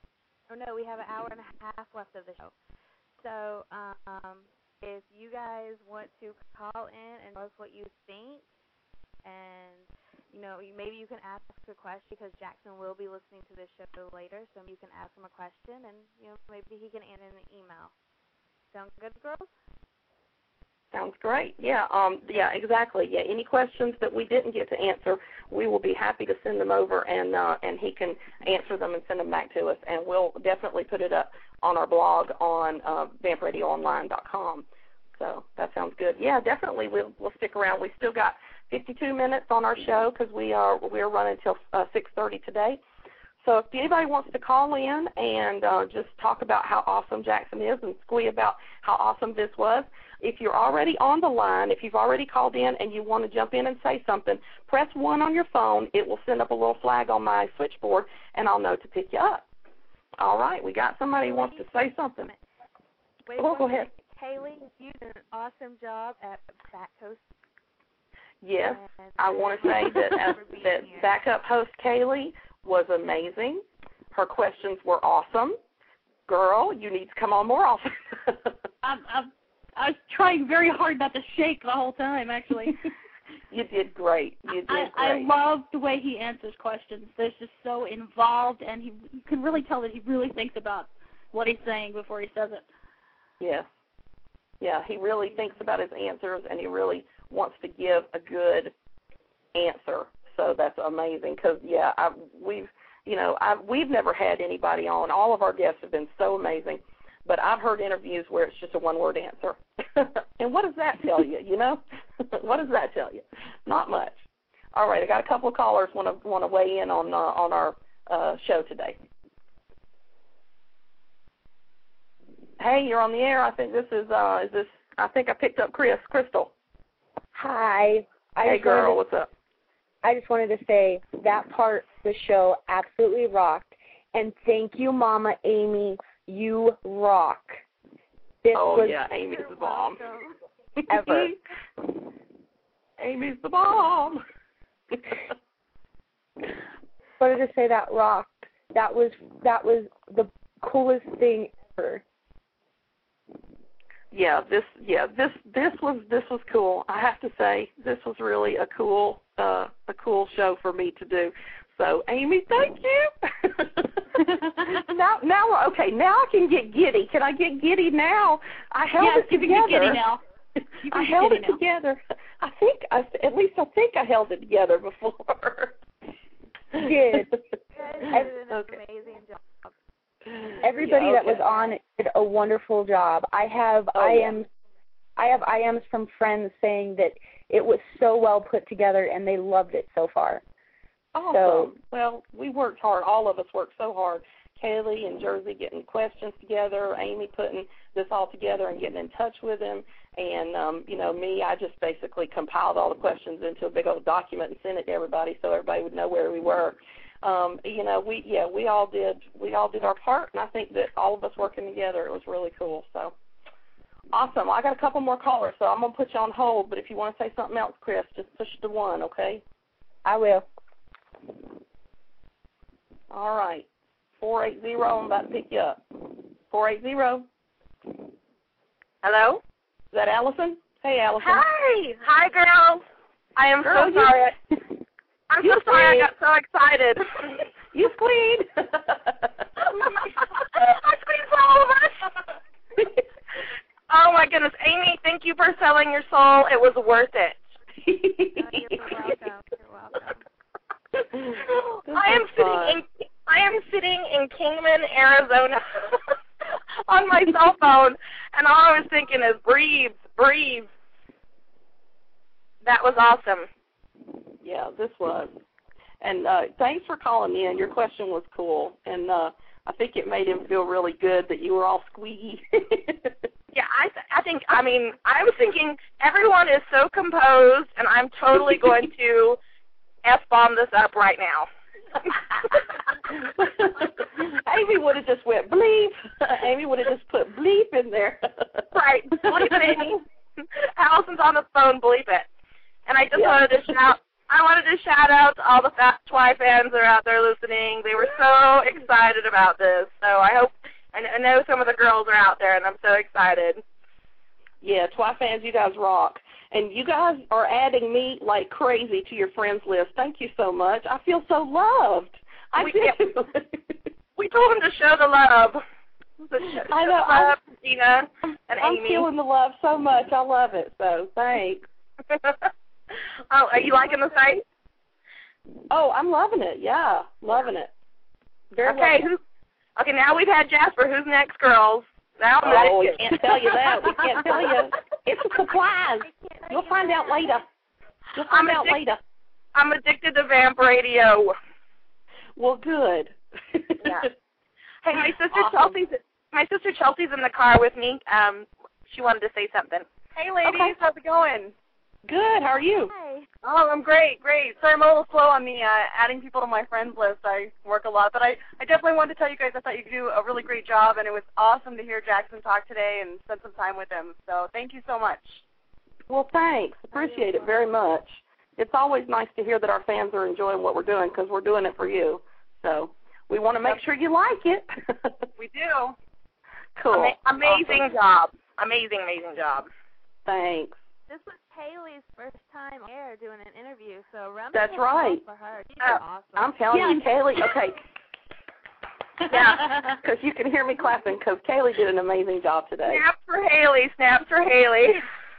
[SPEAKER 11] Oh no, we have an hour and a half left of the show. So um, if you guys want to call in and tell us what you think, and you know, maybe you can ask a question because Jackson will be listening to this show later, so you can ask him a question, and you know, maybe he can answer in an email. Sound good, girls?
[SPEAKER 1] Sounds great. Yeah, um, yeah, exactly. Yeah, any questions that we didn't get to answer, we will be happy to send them over, and uh, and he can answer them and send them back to us, and we'll definitely put it up on our blog on uh, vamp radio online dot com. So that sounds good. Yeah, definitely. We'll we'll stick around. We still got fifty-two minutes on our show because we are we're running until uh, six thirty today. So if anybody wants to call in and uh, just talk about how awesome Jackson is and squee about how awesome this was, if you're already on the line, if you've already called in and you want to jump in and say something, press one on your phone. It will send up a little flag on my switchboard, and I'll know to pick you up. All right, we got somebody who wants to say something.
[SPEAKER 11] Wait,
[SPEAKER 1] oh, go ahead.
[SPEAKER 11] Kaylee, you did an awesome job at Back Coast.
[SPEAKER 1] Yes, I want to say that, uh, that backup host Kaylee was amazing. Her questions were awesome. Girl, you need to come on more often.
[SPEAKER 3] I'm, I'm, I was trying very hard not to shake the whole time, actually.
[SPEAKER 1] You did great. You did
[SPEAKER 3] I,
[SPEAKER 1] great.
[SPEAKER 3] I love the way he answers questions. They're just so involved, and he you can really tell that he really thinks about what he's saying before he says it.
[SPEAKER 1] Yes. Yeah, he really thinks about his answers, and he really wants to give a good answer. So that's amazing because, yeah, I, we've, you know, I, we've never had anybody on. All of our guests have been so amazing. But I've heard interviews where it's just a one-word answer. And what does that tell you, you know? What does that tell you? Not much. All right, I got a couple of callers want to want to weigh in on uh, on our uh, show today. Hey, you're on the air. I think this is uh, is this. I think I picked up Chris Crystal.
[SPEAKER 6] Hi. I
[SPEAKER 1] hey, girl,
[SPEAKER 6] to,
[SPEAKER 1] what's up?
[SPEAKER 6] I just wanted to say that part of the show absolutely rocked, and thank you, Mama Amy. You rock. This
[SPEAKER 1] oh,
[SPEAKER 6] was
[SPEAKER 1] yeah, Amy's the bomb.
[SPEAKER 6] Ever.
[SPEAKER 1] Amy's the bomb.
[SPEAKER 6] Wanted to say that rocked. That was that was the coolest thing ever.
[SPEAKER 1] Yeah, this yeah this this was this was cool. I have to say this was really a cool uh, a cool show for me to do. So, Amy, thank you. now, now we're okay. Now I can get giddy. Can I get giddy now? I held
[SPEAKER 3] yes,
[SPEAKER 1] it together.
[SPEAKER 3] You can get giddy now. You can
[SPEAKER 1] I
[SPEAKER 3] get
[SPEAKER 1] held
[SPEAKER 3] giddy
[SPEAKER 1] it
[SPEAKER 3] now.
[SPEAKER 1] together. I think, I, at least I think I held it together before.
[SPEAKER 6] Good.
[SPEAKER 11] You guys did an
[SPEAKER 1] okay.
[SPEAKER 11] amazing job.
[SPEAKER 6] Everybody
[SPEAKER 1] yeah, okay.
[SPEAKER 6] that was on did a wonderful job. I have
[SPEAKER 1] oh,
[SPEAKER 6] I
[SPEAKER 1] yeah.
[SPEAKER 6] am I have I Ms from friends saying that it was so well put together and they loved it so far.
[SPEAKER 1] Awesome.
[SPEAKER 6] So,
[SPEAKER 1] well, we worked hard. All of us worked so hard. Kaylee and Jersey getting questions together, Amy putting this all together and getting in touch with him, and, um, you know, me, I just basically compiled all the questions into a big old document and sent it to everybody so everybody would know where we were. Um, you know, we, yeah, we all did, we all did our part, and I think that all of us working together, it was really cool. So, awesome. Well, I got a couple more callers, so I'm going to put you on hold, but if you want to say something else, Chris, just push the one, okay?
[SPEAKER 6] I will.
[SPEAKER 1] All right. four eight zero, I'm about to pick you up. four eight zero.
[SPEAKER 10] Hello?
[SPEAKER 1] Is that Allison? Hey, Allison.
[SPEAKER 10] Hi. Hi, girls. I am
[SPEAKER 1] Girl,
[SPEAKER 10] so sorry.
[SPEAKER 1] You,
[SPEAKER 10] I'm
[SPEAKER 1] you
[SPEAKER 10] so sorry
[SPEAKER 1] squeed.
[SPEAKER 10] I got so excited.
[SPEAKER 1] You squeed.
[SPEAKER 10] I squeezed for all of us. Oh, my goodness. Amy, thank you for selling your soul. It was worth it.
[SPEAKER 11] Oh, you're welcome. You're welcome.
[SPEAKER 10] I am sitting in I am sitting in Kingman, Arizona on my cell phone, and all I was thinking is breathe, breathe. That was awesome.
[SPEAKER 1] Yeah, this was. And uh, thanks for calling in. Your question was cool, and uh, I think it made him feel really good that you were all squeaky.
[SPEAKER 10] Yeah, I th- I think, I mean, I was thinking everyone is so composed, and I'm totally going to F-bomb this up right now.
[SPEAKER 1] Amy would have just went bleep. Amy would have just put bleep in there.
[SPEAKER 10] Right, bleep it. Allison's on the phone, bleep it. And I just
[SPEAKER 1] yeah.
[SPEAKER 10] wanted to shout, I wanted to shout out to all the Fat Twy fans that are out there listening. They were so excited about this. So I hope, I know some of the girls are out there, and I'm so excited.
[SPEAKER 1] Yeah, Twy fans, you guys rock. And you guys are adding me like crazy to your friends list. Thank you so much. I feel so loved. I
[SPEAKER 10] we,
[SPEAKER 1] do.
[SPEAKER 10] We told them to show the love. The show,
[SPEAKER 1] I know.
[SPEAKER 10] The love, Gina and
[SPEAKER 1] I'm
[SPEAKER 10] Amy.
[SPEAKER 1] feeling the love so much. I love it. So thanks.
[SPEAKER 10] Oh, are you liking the site?
[SPEAKER 1] Oh, I'm loving it. Yeah, loving it. Very
[SPEAKER 10] okay.
[SPEAKER 1] well.
[SPEAKER 10] Who, okay. Now we've had Jasper. Who's next, girls? Now I'm
[SPEAKER 1] oh, we
[SPEAKER 10] addicted.
[SPEAKER 1] can't tell you that. We can't tell you. It's a surprise. You'll find out later. You'll find
[SPEAKER 10] I'm
[SPEAKER 1] out
[SPEAKER 10] addic-
[SPEAKER 1] later.
[SPEAKER 10] I'm addicted to Vamp Radio.
[SPEAKER 1] Well, good.
[SPEAKER 10] Yeah. Hey, my sister
[SPEAKER 1] Awesome.
[SPEAKER 10] Chelsea's my sister Chelsea's in the car with me. Um, she wanted to say something. Hey, ladies,
[SPEAKER 1] Okay.
[SPEAKER 10] how's it going?
[SPEAKER 1] Good. How are you?
[SPEAKER 11] Hi.
[SPEAKER 10] Oh, I'm great, great. Sorry, I'm a little slow on the uh, adding people to my friends list. I work a lot, but I, I definitely wanted to tell you guys I thought you could do a really great job, and it was awesome to hear Jackson talk today and spend some time with him. So thank you so much.
[SPEAKER 1] Well, thanks. Appreciate it very much. It's always nice to hear that our fans are enjoying what we're doing because we're doing it for you. So we want to make sure you like it.
[SPEAKER 10] We do.
[SPEAKER 1] Cool.
[SPEAKER 10] Ama- amazing
[SPEAKER 1] Awesome.
[SPEAKER 10] job. Amazing, amazing job.
[SPEAKER 1] Than's.
[SPEAKER 11] This was Haley's first time on air doing an interview, so round
[SPEAKER 1] That's
[SPEAKER 11] of applause
[SPEAKER 1] right.
[SPEAKER 11] for her. She's
[SPEAKER 10] Uh,
[SPEAKER 11] awesome.
[SPEAKER 1] I'm telling
[SPEAKER 3] Yeah.
[SPEAKER 1] you, Kaylee. Okay. Yeah, because you can hear me clapping because Kaylee did an amazing job today.
[SPEAKER 10] Snaps for Haley. Snaps for Haley.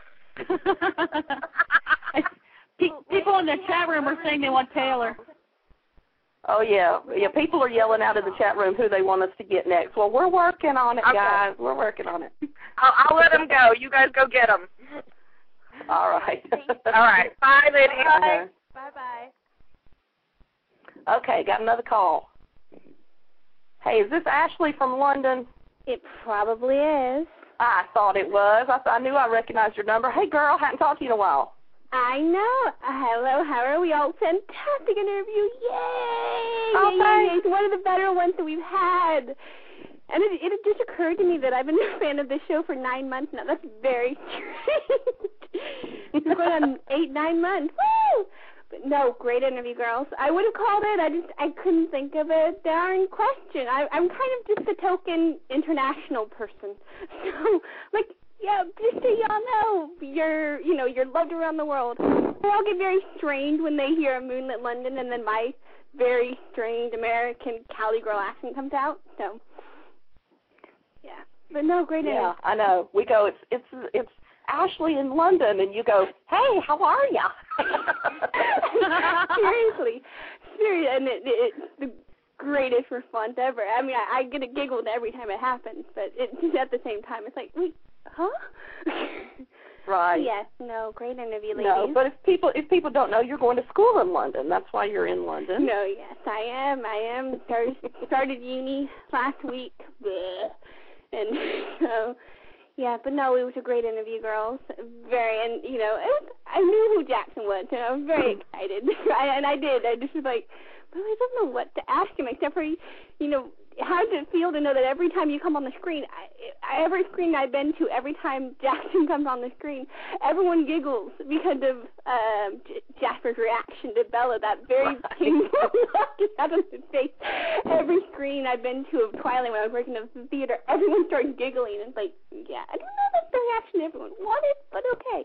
[SPEAKER 3] People in the chat room are saying they want Taylor.
[SPEAKER 1] Oh, yeah. Yeah, people are yelling out in the chat room who they want us to get next. Well, we're working on it,
[SPEAKER 10] Okay.
[SPEAKER 1] guys. We're working on it.
[SPEAKER 10] I'll, I'll let them go. You guys go get them.
[SPEAKER 1] All right.
[SPEAKER 10] All right. Bye, ladies.
[SPEAKER 1] Uh-huh.
[SPEAKER 11] Bye-bye.
[SPEAKER 1] Okay, got another call. Hey, is this Ashley from London?
[SPEAKER 12] It probably is.
[SPEAKER 1] I thought it was. I, I knew I recognized your number. Hey, girl, hadn't talked to you in a while.
[SPEAKER 12] I know. Uh, hello, how are we all? Fantastic interview. Yay!
[SPEAKER 1] Oh,
[SPEAKER 12] yay, yay, yay. It's one of the better ones that we've had. And it, it just occurred to me that I've been a fan of this show for nine months now. That's very strange. We're going on eight, nine months. Woo! But no, great interview, girls. I would have called it. I just I couldn't think of a darn question. I, I'm kind of just a token international person. So, like, yeah, just so y'all know, you're, you know, you're loved around the world. They all get very strained when they hear a Moonlit London, and then my very strange American Cali girl accent comes out. So, yeah, but no, great interview.
[SPEAKER 1] Yeah, I know. We go, it's it's it's Ashley in London, and you go, hey, how are ya?
[SPEAKER 12] Seriously, seriously, and it, it, it's the greatest response ever. I mean, I, I get a giggle every time it happens, but it's at the same time, it's like, wait, huh?
[SPEAKER 1] Right.
[SPEAKER 12] Yes, no, great interview, ladies.
[SPEAKER 1] No, but if people if people don't know, you're going to school in London. That's why you're in London.
[SPEAKER 12] No, yes, I am. I am. Started, started uni last week. Bleh. And so, yeah, but no, it was a great interview, girls. Very, and, you know, it was, I knew who Jackson was, and I was very excited. I, and I did. I just was like, but I don't know what to ask him, except for, you know, how does it feel to know that every time you come on the screen, I, every screen I've been to, every time Jackson comes on the screen, everyone giggles because of um, J- Jasper's reaction to Bella, that very
[SPEAKER 1] Right.
[SPEAKER 12] painful look out of his face. Every screen I've been to of Twilight when I was working in the theater, everyone started giggling. And it's like, yeah, I don't know that's the reaction everyone wanted, but okay.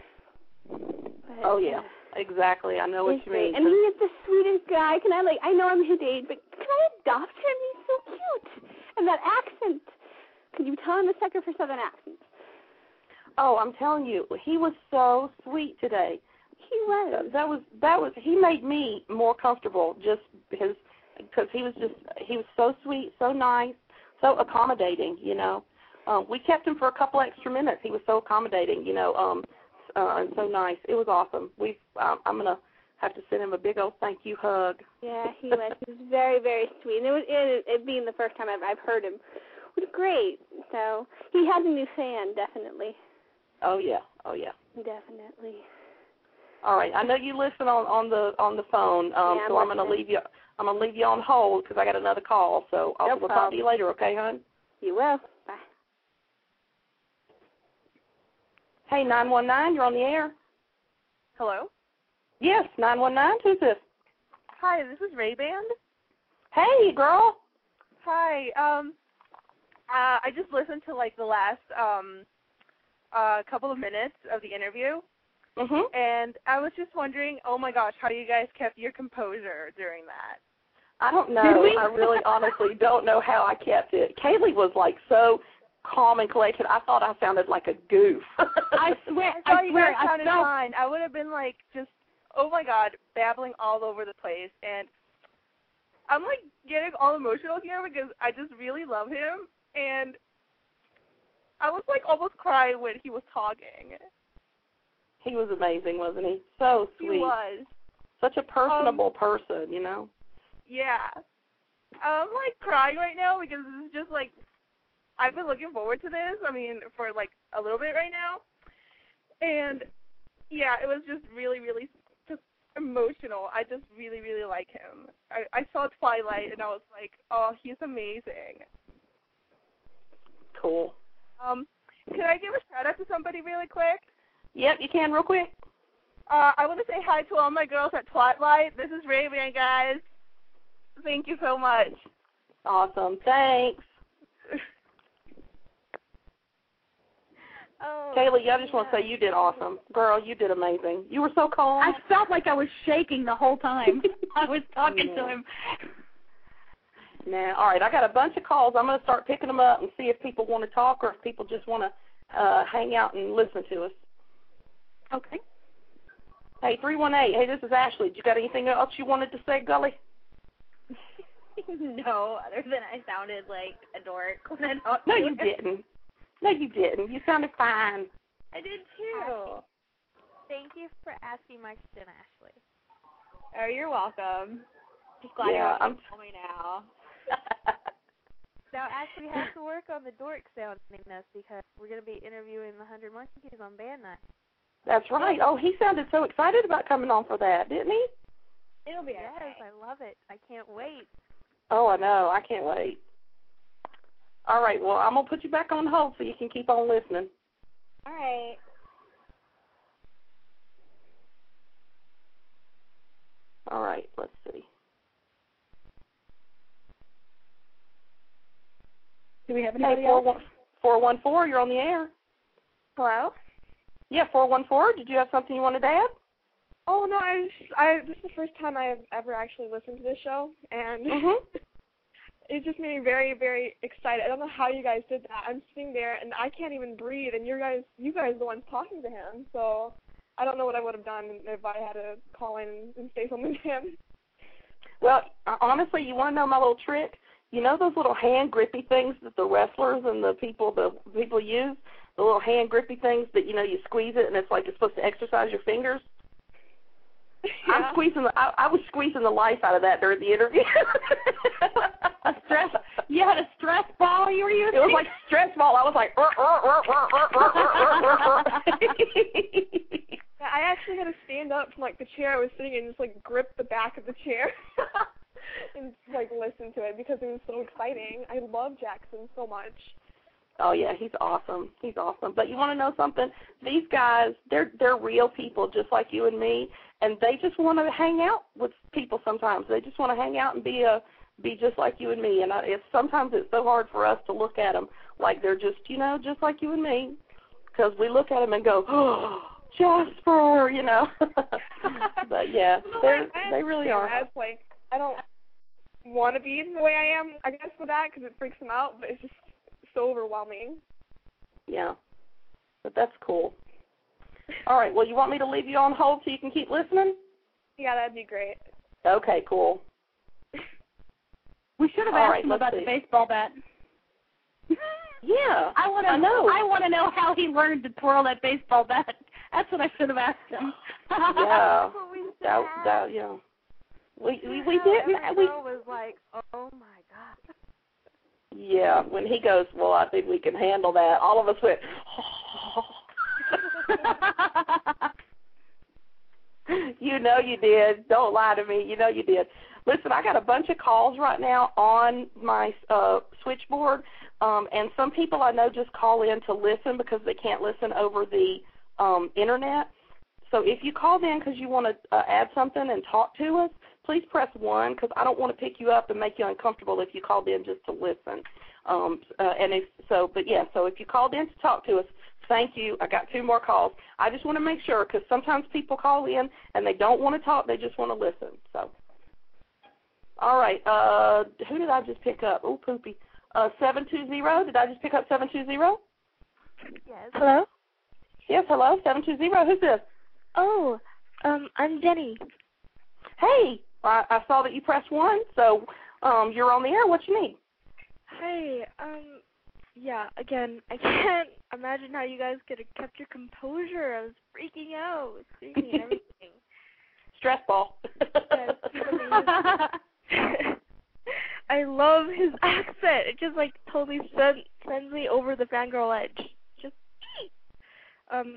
[SPEAKER 12] But,
[SPEAKER 1] Oh, yeah. Exactly. I know what
[SPEAKER 12] He's
[SPEAKER 1] you
[SPEAKER 12] great.
[SPEAKER 1] mean.
[SPEAKER 12] And he is the sweetest guy. Can I, like, I know I'm his age, but can I adopt him? He's so cute. And that accent. Could you tell him a sucker for Southern accents?
[SPEAKER 1] Oh, I'm telling you, he was so sweet today.
[SPEAKER 12] He was.
[SPEAKER 1] That was, that was, he made me more comfortable just because, because he was just, he was so sweet, so nice, so accommodating, you know. Um, we kept him for a couple extra minutes. He was so accommodating, you know, um, uh, and so nice. It was awesome. We've, um, I'm going to have to send him a big old thank you hug.
[SPEAKER 12] Yeah, he was. He was very, very sweet. And it was, it, it being the first time I've, I've heard him, it was great. So he has a new fan, definitely.
[SPEAKER 1] Oh, yeah. Oh, yeah.
[SPEAKER 12] Definitely.
[SPEAKER 1] All right. I know you listen on, on the on the phone, um,
[SPEAKER 12] Yeah,
[SPEAKER 1] so I'm
[SPEAKER 12] I'm
[SPEAKER 1] going to
[SPEAKER 12] listening.
[SPEAKER 1] leave you. I'm going to leave you on hold because I got another call. So I'll
[SPEAKER 12] No
[SPEAKER 1] we'll talk
[SPEAKER 12] problem.
[SPEAKER 1] to you later, okay, hon?
[SPEAKER 12] You will. Bye.
[SPEAKER 1] Hey, nine one nine, you're on the air.
[SPEAKER 10] Hello?
[SPEAKER 1] Yes, nine one nine. Who's this?
[SPEAKER 10] Hi, this is Ray Band.
[SPEAKER 1] Hey, girl.
[SPEAKER 10] Hi. Um, uh, I just listened to like the last um, uh, couple of minutes of the interview,
[SPEAKER 1] Mhm.
[SPEAKER 10] and I was just wondering, oh my gosh, how you guys kept your composure during that?
[SPEAKER 1] I don't know.
[SPEAKER 3] Did we?
[SPEAKER 1] I really honestly don't know how I kept it. Kaylee was like so calm and collected. I thought I sounded like a goof.
[SPEAKER 3] I swear,
[SPEAKER 10] I thought
[SPEAKER 3] I
[SPEAKER 10] you
[SPEAKER 3] swear,
[SPEAKER 10] guys
[SPEAKER 3] I
[SPEAKER 10] sounded
[SPEAKER 3] felt.
[SPEAKER 10] fine. I would have been like just, oh my god, babbling all over the place, and I'm like getting all emotional here because I just really love him, and I was like almost crying when he was talking.
[SPEAKER 1] He was amazing, wasn't he? So sweet.
[SPEAKER 10] He was.
[SPEAKER 1] Such a personable
[SPEAKER 10] Um,
[SPEAKER 1] person, you know.
[SPEAKER 10] Yeah. I'm like crying right now because it's just like, I've been looking forward to this, I mean, for like a little bit right now. And yeah, it was just really, really just emotional. I just really, really like him. I, I saw Twilight and I was like, oh, he's amazing.
[SPEAKER 1] Cool.
[SPEAKER 10] Um, can I give a shout out to somebody really quick?
[SPEAKER 1] Yep, you can real quick.
[SPEAKER 10] Uh, I want to say hi to all my girls at Twilight. This is Ray-Ban, guys. Thank you so much.
[SPEAKER 1] Awesome. Thanks.
[SPEAKER 11] Oh,
[SPEAKER 1] Kaylee, I just want to
[SPEAKER 11] yeah.
[SPEAKER 1] say you did awesome. Girl, you did amazing. You were so calm.
[SPEAKER 3] I felt like I was shaking the whole time I was talking
[SPEAKER 1] Yeah.
[SPEAKER 3] to him.
[SPEAKER 1] Now, all right, I got a bunch of calls. I'm going to start picking them up and see if people want to talk or if people just want to uh, hang out and listen to us.
[SPEAKER 3] Okay.
[SPEAKER 1] Hey, three one eight. Hey, this is Ashley. You got anything else you wanted to say, Gully?
[SPEAKER 11] No, other than I sounded like a dork when I talked
[SPEAKER 1] No,
[SPEAKER 11] to
[SPEAKER 1] you
[SPEAKER 11] him.
[SPEAKER 1] didn't. No, you didn't. You sounded fine.
[SPEAKER 11] I did too. Thank you for asking my question, Ashley. Oh, you're welcome. Just glad
[SPEAKER 1] Yeah,
[SPEAKER 11] you're
[SPEAKER 1] I'm-
[SPEAKER 11] on me now. Now, Ashley, we have to work on the dork soundingness because we're going to be interviewing the Hundred Monkeys on band night.
[SPEAKER 1] That's right. Oh, he sounded so excited about coming on for that, didn't he?
[SPEAKER 11] It'll be yes, okay. I love it. I can't wait.
[SPEAKER 1] Oh, I know. I can't wait. All right. Well, I'm going to put you back on hold so you can keep on listening.
[SPEAKER 11] All right.
[SPEAKER 1] All right. Let's see.
[SPEAKER 3] Do we have
[SPEAKER 1] Hey,
[SPEAKER 3] anybody else?
[SPEAKER 1] four one four, you're on the air.
[SPEAKER 10] Hello?
[SPEAKER 1] Yeah, four one four. Did you have something you wanted to add?
[SPEAKER 10] Oh, no, I, just, I this is the first time I've ever actually listened to this show, and
[SPEAKER 1] Mm-hmm.
[SPEAKER 10] it just made me very, very excited. I don't know how you guys did that. I'm sitting there, and I can't even breathe, and you guys, you guys are the ones talking to him, so I don't know what I would have done if I had to call in and say something to him.
[SPEAKER 1] Well, honestly, you want to know my little trick? You know those little hand grippy things that the wrestlers and the people the people use? The little hand grippy things that, you know, you squeeze it and it's like it's supposed to exercise your fingers?
[SPEAKER 10] Yeah.
[SPEAKER 1] I'm squeezing the, I, I was squeezing the life out of that during the interview.
[SPEAKER 3] A stress? You had a stress ball you were using?
[SPEAKER 1] It was like stress ball. I was like, "Rrr, rrr, rrr, rrr, rrr, rrr."
[SPEAKER 10] Yeah, I actually had to stand up from, like, the chair I was sitting in and just, like, grip the back of the chair and, like, listen to it because it was so exciting. I love Jackson so much.
[SPEAKER 1] Oh yeah, he's awesome. He's awesome. But you want to know something? These guys, they're they're real people, just like you and me, and they just want to hang out with people. Sometimes they just want to hang out and be a be just like you and me. And I, it's sometimes it's so hard for us to look at them like they're just you know just like you and me, because we look at them and go, oh, Jasper, you know. But yeah, they they really are.
[SPEAKER 10] As like I don't want to be the way I am, I guess, for that because it freaks them out. But it's just so overwhelming.
[SPEAKER 1] Yeah, but that's cool. All right, well, you want me to leave you on hold so you can keep listening?
[SPEAKER 10] Yeah, that'd be great.
[SPEAKER 1] Okay, cool.
[SPEAKER 3] We should have
[SPEAKER 1] All
[SPEAKER 3] asked
[SPEAKER 1] right,
[SPEAKER 3] him
[SPEAKER 1] let's
[SPEAKER 3] about
[SPEAKER 1] see.
[SPEAKER 3] the baseball bat.
[SPEAKER 1] Yeah,
[SPEAKER 3] I want to
[SPEAKER 1] I know.
[SPEAKER 3] I want to know how he learned to twirl that baseball bat. That's what I should have asked him.
[SPEAKER 1] Yeah,
[SPEAKER 11] That's what we should
[SPEAKER 1] that,
[SPEAKER 11] have.
[SPEAKER 1] that, yeah. We we, we
[SPEAKER 11] How
[SPEAKER 1] didn't.
[SPEAKER 11] every
[SPEAKER 1] We,
[SPEAKER 11] girl was like, oh my god.
[SPEAKER 1] yeah, when he goes, well, I think we can handle that. All of us went. You know you did. Don't lie to me. You know you did. Listen, I got a bunch of calls right now on my uh, switchboard, um, and some people I know just call in to listen because they can't listen over the um, internet. So if you called in because you want to uh, add something and talk to us, please press one because I don't want to pick you up and make you uncomfortable if you called in just to listen. Um, uh, and if so, but yeah, so if you called in to talk to us, thank you. I got two more calls. I just want to make sure because sometimes people call in and they don't want to talk, they just want to listen. So, all right, uh, who did I just pick up? Oh, poopy. Uh, seven two zero. Did I just pick up seven two zero?
[SPEAKER 13] Yes. Hello?
[SPEAKER 1] Yes, hello, seven two zero. Who's this?
[SPEAKER 13] Oh, um, I'm Jenny.
[SPEAKER 1] Hey, I, I saw that you pressed one, so um, you're on the air. What you need?
[SPEAKER 13] Hey, um, yeah, again, I can't imagine how you guys could have kept your composure. I was freaking out, screaming and everything.
[SPEAKER 1] Stress ball.
[SPEAKER 13] Yes, I love his accent. It just, like, totally send, sends me over the fangirl edge. Just, um,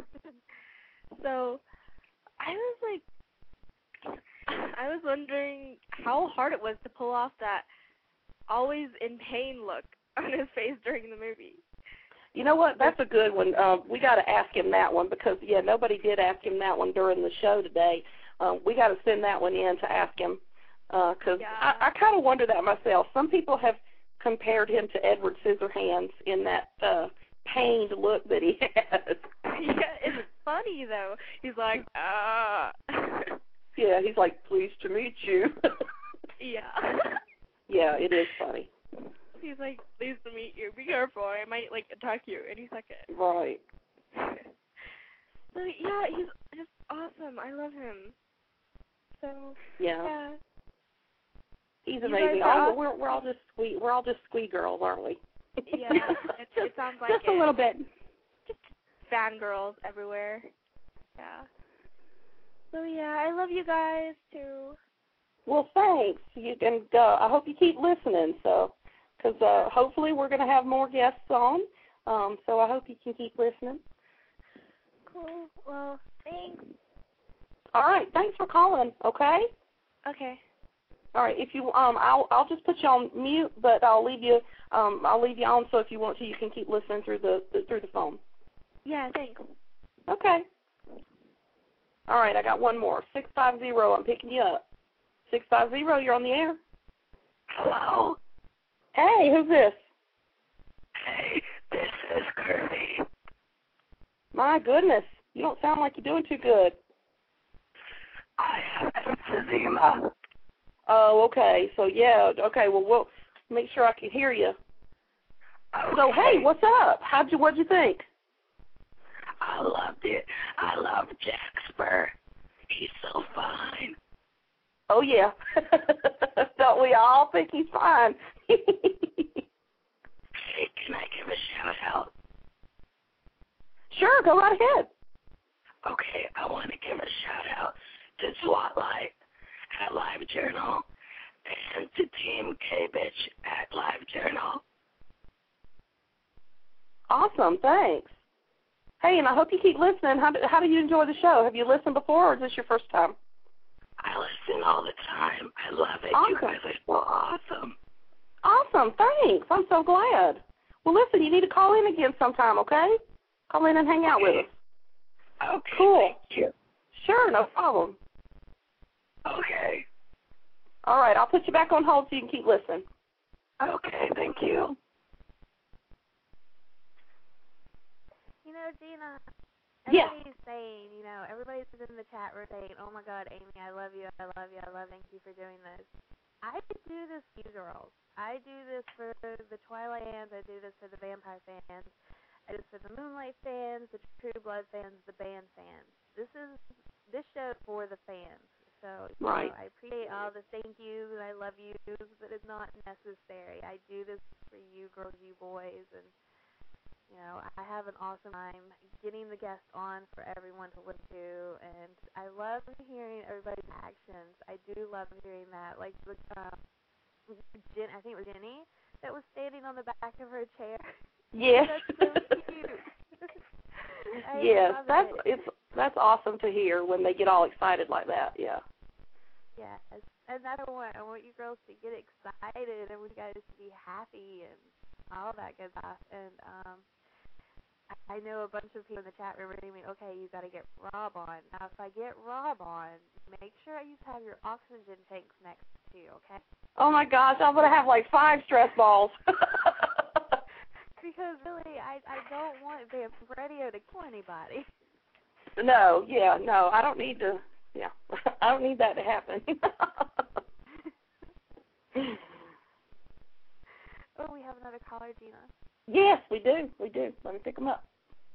[SPEAKER 13] so, I was, like, I was wondering how hard it was to pull off that always in pain look on his face during the movie.
[SPEAKER 1] You know what? That's a good one. Uh, we got to ask him that one because, yeah, nobody did ask him that one during the show today. Um, we got to send that one in to ask him because uh, yeah. I, I kind of wonder that myself. Some people have compared him to Edward Scissorhands in that uh, pained look that he has.
[SPEAKER 13] Yeah, it's funny, though. He's like, ah.
[SPEAKER 1] Yeah, he's like, pleased to meet you.
[SPEAKER 13] Yeah.
[SPEAKER 1] Yeah, it is funny.
[SPEAKER 13] He's like, pleased to meet you. Be careful. I might, like, attack you any second.
[SPEAKER 1] Right.
[SPEAKER 13] So, yeah, he's just awesome. I love him. So,
[SPEAKER 1] yeah.
[SPEAKER 13] yeah.
[SPEAKER 1] He's amazing. All, we're, we're all just squee, we're all just squee girls, aren't we?
[SPEAKER 13] Yeah, it, it sounds like
[SPEAKER 3] just
[SPEAKER 13] it.
[SPEAKER 3] a little bit.
[SPEAKER 13] Just fangirls everywhere. Yeah. So, yeah, I love you guys, too.
[SPEAKER 1] Well, thanks. You and uh, I hope you keep listening. So, because uh, hopefully we're going to have more guests on. Um, so I hope you can keep listening.
[SPEAKER 13] Cool. Well, thanks.
[SPEAKER 1] All right. Thanks for calling. Okay.
[SPEAKER 13] Okay.
[SPEAKER 1] All right. If you um, I'll I'll just put you on mute, but I'll leave you um, I'll leave you on so if you want to, you can keep listening through the, the through the phone.
[SPEAKER 13] Yeah. Thanks.
[SPEAKER 1] Okay. All right. I got one more. Six five zero. I'm picking you up. Six five zero, you're on the air.
[SPEAKER 14] Hello.
[SPEAKER 1] Hey, who's this?
[SPEAKER 14] Hey, this is Kirby.
[SPEAKER 1] My goodness, you don't sound like you're doing too good.
[SPEAKER 14] I have emphysema.
[SPEAKER 1] Oh, okay. So yeah, okay. Well, we'll make sure I can hear you.
[SPEAKER 14] Okay.
[SPEAKER 1] So hey, what's up? How'd you? What'd you think?
[SPEAKER 14] I loved it. I love Jack Spur. He's so fine.
[SPEAKER 1] Oh, yeah. Don't we all think he's fine?
[SPEAKER 14] Hey, can I give a shout-out?
[SPEAKER 1] Sure, go right ahead.
[SPEAKER 14] Okay, I want to give a shout-out to Swatlight at LiveJournal and to Team K-Bitch at LiveJournal.
[SPEAKER 1] Awesome, thanks. Hey, and I hope you keep listening. How do, how do you enjoy the show? Have you listened before, or is this your first time?
[SPEAKER 14] I listen all the time. I love it.
[SPEAKER 1] Awesome.
[SPEAKER 14] You guys are so awesome.
[SPEAKER 1] Awesome. Thanks. I'm so glad. Well, listen, you need to call in again sometime, okay? Call in and hang out
[SPEAKER 14] okay.
[SPEAKER 1] with us.
[SPEAKER 14] Okay.
[SPEAKER 1] Cool.
[SPEAKER 14] Thank you.
[SPEAKER 1] Sure, no problem.
[SPEAKER 14] Okay.
[SPEAKER 1] All right, I'll put you back on hold so you can keep listening.
[SPEAKER 14] Okay, thank you.
[SPEAKER 11] You know, Gina,
[SPEAKER 1] yeah.
[SPEAKER 11] everybody's saying, you know, everybody's in the chat room saying, oh, my God, Amy, I love you, I love you, I love you, thank you for doing this. I do this for you girls. I do this for the Twilight fans. I do this for the Vampire fans. I do this for the Moonlight fans, the True Blood fans, the band fans. This is this show is for the fans. So you
[SPEAKER 1] right.
[SPEAKER 11] know, I appreciate all the thank yous and I love yous, but it's not necessary. I do this for you girls, you boys, and you know, I have an awesome time getting the guests on for everyone to listen to, and I love hearing everybody's actions. I do love hearing that. Like, um, Jen, I think it was Jenny that was standing on the back of her chair.
[SPEAKER 1] Yes.
[SPEAKER 11] That's so cute. I
[SPEAKER 1] yes,
[SPEAKER 11] love
[SPEAKER 1] that's
[SPEAKER 11] it.
[SPEAKER 1] it's that's awesome to hear when they get all excited like that. Yeah.
[SPEAKER 11] Yes, and that's what I want. I want you girls to get excited, and I want you guys to be happy and all that good stuff. And um. I know a bunch of people in the chat room are saying, okay, you got to get Rob on. Now, if I get Rob on, make sure you have your oxygen tanks next to you, okay?
[SPEAKER 1] Oh, my gosh, I'm going to have like five stress balls.
[SPEAKER 11] Because, really, I, I don't want Vamp Radio to kill anybody.
[SPEAKER 1] No, yeah, no, I don't need to, yeah, I don't need that to happen.
[SPEAKER 11] Oh, we have another caller, Gina.
[SPEAKER 1] Yes, we do, we do. Let me pick them up.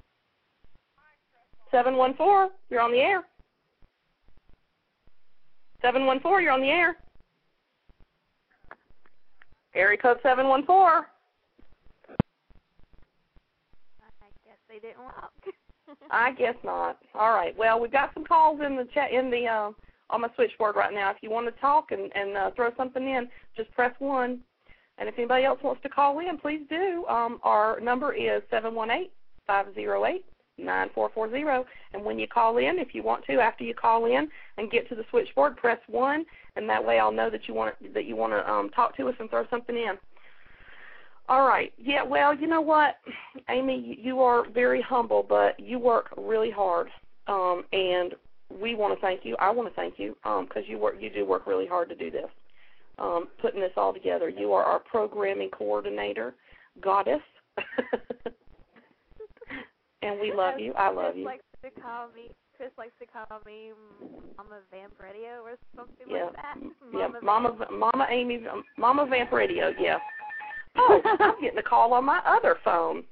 [SPEAKER 1] seven one four, you're on the air. seven one four, you're on the air. Area code seven one four.
[SPEAKER 11] I guess they didn't work.
[SPEAKER 1] I guess not. All right. Well, we've got some calls in the chat in the uh, on my switchboard right now. If you want to talk and and uh, throw something in, just press one. And if anybody else wants to call in, please do. Um, our number is seven one eight, five oh eight, nine four four zero. And when you call in, if you want to, after you call in and get to the switchboard, press one, and that way I'll know that you want that you want to um, talk to us and throw something in. All right. Yeah, well, you know what, Amy, you are very humble, but you work really hard, um, and we want to thank you. I want to thank you because um, you work, you do work really hard to do this, um, putting this all together. You are our programming coordinator, goddess, and we love you. I love
[SPEAKER 11] Chris
[SPEAKER 1] you.
[SPEAKER 11] Likes to call me, Chris likes to call me Mama Vamp Radio or something
[SPEAKER 1] Yeah,
[SPEAKER 11] like that.
[SPEAKER 1] yeah,
[SPEAKER 11] Mama,
[SPEAKER 1] Mama, Mama Amy, Mama Vamp Radio, yeah. Oh, I'm getting a call on my other phone.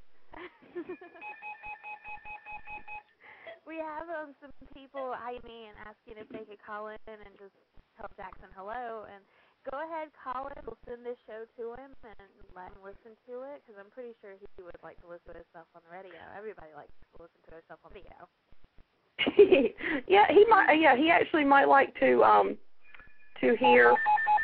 [SPEAKER 11] We have um, some people I me and asking if they could call in and just tell Jackson hello. And go ahead, call in. We'll send this show to him and let him listen to it because I'm pretty sure he would like to listen to himself on the radio. Everybody likes to listen to himself on radio.
[SPEAKER 1] yeah, he might. Yeah, he actually might like to um to hear.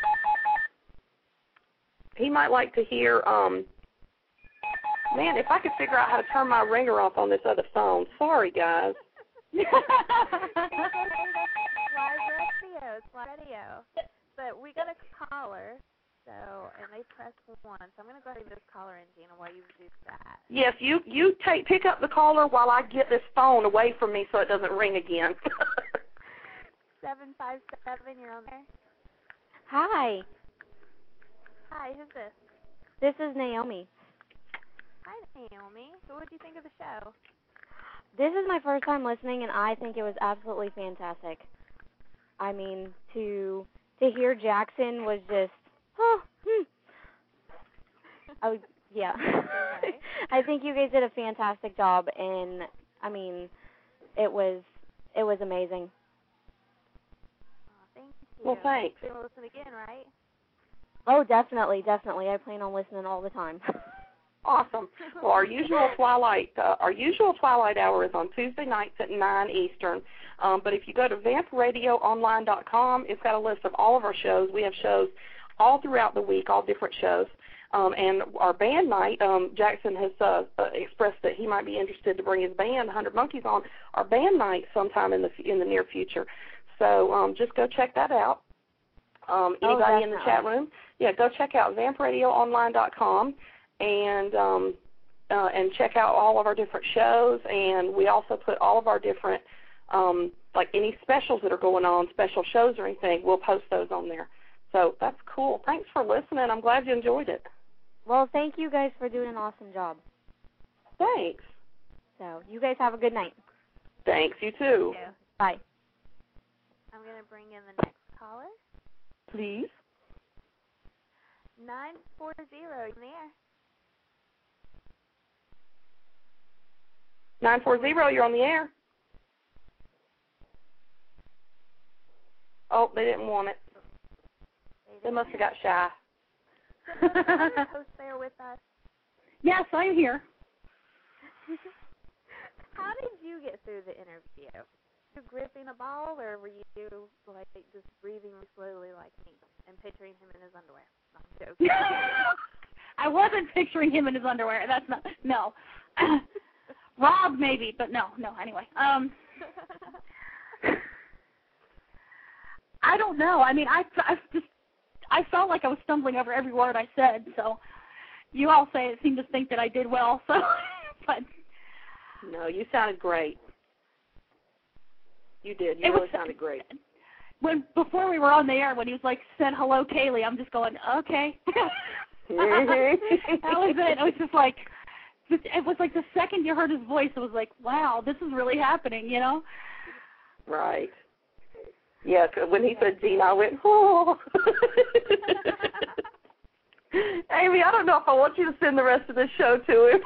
[SPEAKER 1] He might like to hear, um, man, if I could figure out how to turn my ringer off on this other phone. Sorry, guys.
[SPEAKER 11] Live radio, it's live radio. But we got a caller, so, and they press one. So I'm going to go ahead and get this caller in, Gina, while you do that.
[SPEAKER 1] Yes, you, you take pick up the caller while I get this phone away from me so it doesn't ring again.
[SPEAKER 11] seven five seven, you're on there.
[SPEAKER 15] Hi.
[SPEAKER 11] Hi, who's this?
[SPEAKER 15] This is Naomi.
[SPEAKER 11] Hi, Naomi. So what did you think of the show?
[SPEAKER 15] This is my first time listening, and I think it was absolutely fantastic. I mean, to to hear Jackson was just, oh, hmm. I would, yeah. I think you guys did a fantastic job, and I mean, it was it was amazing.
[SPEAKER 11] Oh, thank you.
[SPEAKER 1] Well, thanks.
[SPEAKER 11] You're going to listen again, right?
[SPEAKER 15] Oh, definitely, definitely. I plan on listening all the time.
[SPEAKER 1] Awesome. Well, our usual twilight, uh, our usual twilight hour is on Tuesday nights at nine Eastern. Um, but if you go to vamp radio online dot com, it's got a list of all of our shows. We have shows all throughout the week, all different shows. Um, and our band night, um, Jackson has uh, uh, expressed that he might be interested to bring his band, one hundred Monkeys, on our band night sometime in the in the near future. So um, just go check that out. Um, anybody
[SPEAKER 15] oh,
[SPEAKER 1] in the chat room, yeah, go check out vamp radio online dot com and um, uh, and check out all of our different shows. And we also put all of our different, um, like any specials that are going on, special shows or anything, we'll post those on there. So that's cool. Thanks for listening. I'm glad you enjoyed it.
[SPEAKER 15] Well, thank you guys for doing an awesome job.
[SPEAKER 1] Thanks.
[SPEAKER 15] So you guys have a good night.
[SPEAKER 1] Thanks. You too.
[SPEAKER 11] Thank you.
[SPEAKER 15] Bye.
[SPEAKER 11] I'm going to bring in the next caller.
[SPEAKER 1] Please.
[SPEAKER 11] nine four zero, in the air.
[SPEAKER 1] nine four zero, you're on the air. Oh, they didn't want it. They must have got shy.
[SPEAKER 11] So, is the host there with us?
[SPEAKER 3] Yes, I'm here.
[SPEAKER 11] How did you get through the interview? Were you gripping a ball, or were you like just breathing slowly like me and picturing him in his underwear? No, I'm joking.
[SPEAKER 3] I wasn't picturing him in his underwear. That's not, no. Rob maybe, but no, no, anyway. Um, I don't know. I mean, I, I just, I felt like I was stumbling over every word I said, so you all say it seemed to think that I did well, so, but
[SPEAKER 1] No, you sounded great. You did. You
[SPEAKER 3] it
[SPEAKER 1] really
[SPEAKER 3] was,
[SPEAKER 1] sounded great.
[SPEAKER 3] When before we were on the air, when he was like, said hello, Kaylee, I'm just going, okay.
[SPEAKER 1] Mm-hmm.
[SPEAKER 3] That was it. It was just like, it was like the second you heard his voice, it was like, wow, this is really happening, you know?
[SPEAKER 1] Right. Yeah, when he said Gina, I went, oh. Amy, I don't know if I want you to send the rest of the show to him.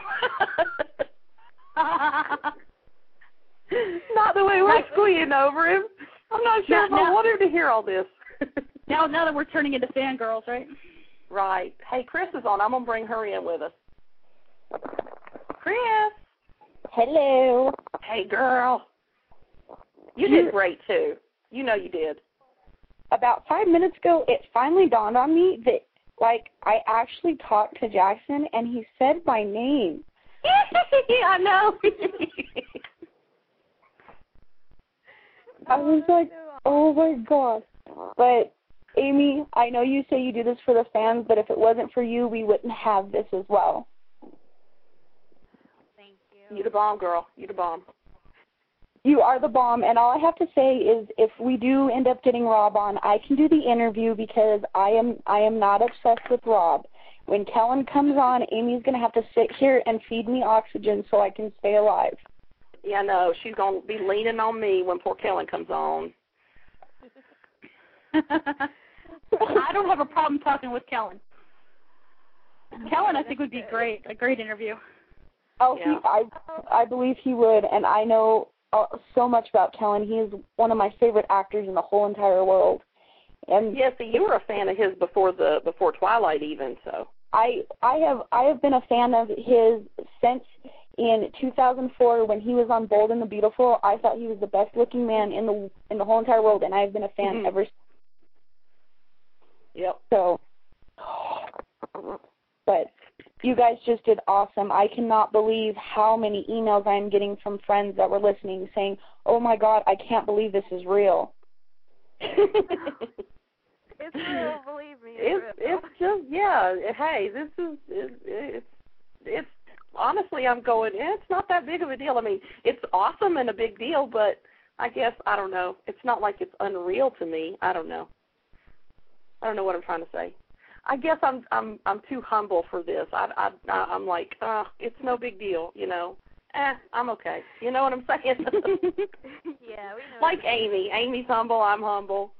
[SPEAKER 1] Not the way we're squealing over him. I'm not sure
[SPEAKER 3] now,
[SPEAKER 1] if I
[SPEAKER 3] now,
[SPEAKER 1] want him to hear all this.
[SPEAKER 3] now, now that we're turning into fangirls, right?
[SPEAKER 1] Right. Hey, Chris is on. I'm going to bring her in with us. Chris.
[SPEAKER 6] Hello.
[SPEAKER 1] Hey, girl. You did great, too. You know you did.
[SPEAKER 6] About five minutes ago, it finally dawned on me that, like, I actually talked to Jackson, and he said my name.
[SPEAKER 1] I know.
[SPEAKER 6] I was like, oh, my God. But, Amy, I know you say you do this for the fans, but if it wasn't for you, we wouldn't have this as well.
[SPEAKER 11] Thank you.
[SPEAKER 1] You the bomb, girl. You the bomb.
[SPEAKER 6] You are the bomb, and all I have to say is if we do end up getting Rob on, I can do the interview because I am I am not obsessed with Rob. When Kellen comes on, Amy's going to have to sit here and feed me oxygen so I can stay alive.
[SPEAKER 1] Yeah, no, she's going to be leaning on me when poor Kellen comes on.
[SPEAKER 3] I don't have a problem talking with Kellen. Kellen, I think, would be great, a great interview.
[SPEAKER 6] Oh,
[SPEAKER 1] Yeah.
[SPEAKER 6] he, I I believe he would, and I know uh, so much about Kellen. He is one of my favorite actors in the whole entire world. And
[SPEAKER 1] yeah, see, you were a fan of his before the before Twilight, even so.
[SPEAKER 6] I I have I have been a fan of his since in two thousand four when he was on Bold and the Beautiful. I thought he was the best looking man in the in the whole entire world, and I've been a fan
[SPEAKER 1] Mm-hmm.
[SPEAKER 6] ever since.
[SPEAKER 1] Yep.
[SPEAKER 6] So, but you guys just did awesome. I cannot believe how many emails I'm getting from friends that were listening saying, "Oh my God, I can't believe this is real."
[SPEAKER 11] It's real, believe me.
[SPEAKER 1] It's
[SPEAKER 11] It's, real.
[SPEAKER 1] it's just yeah. Hey, this is it's it's it's honestly, I'm going. It's not that big of a deal. I mean, it's awesome and a big deal, but I guess I don't know. It's not like it's unreal to me. I don't know. I don't know what I'm trying to say. I guess I'm I'm I'm too humble for this. I I I'm like, uh, it's no big deal, you know. Eh, I'm okay. You know what I'm saying?
[SPEAKER 11] Yeah, we know.
[SPEAKER 1] Like Amy. Amy's humble. I'm humble.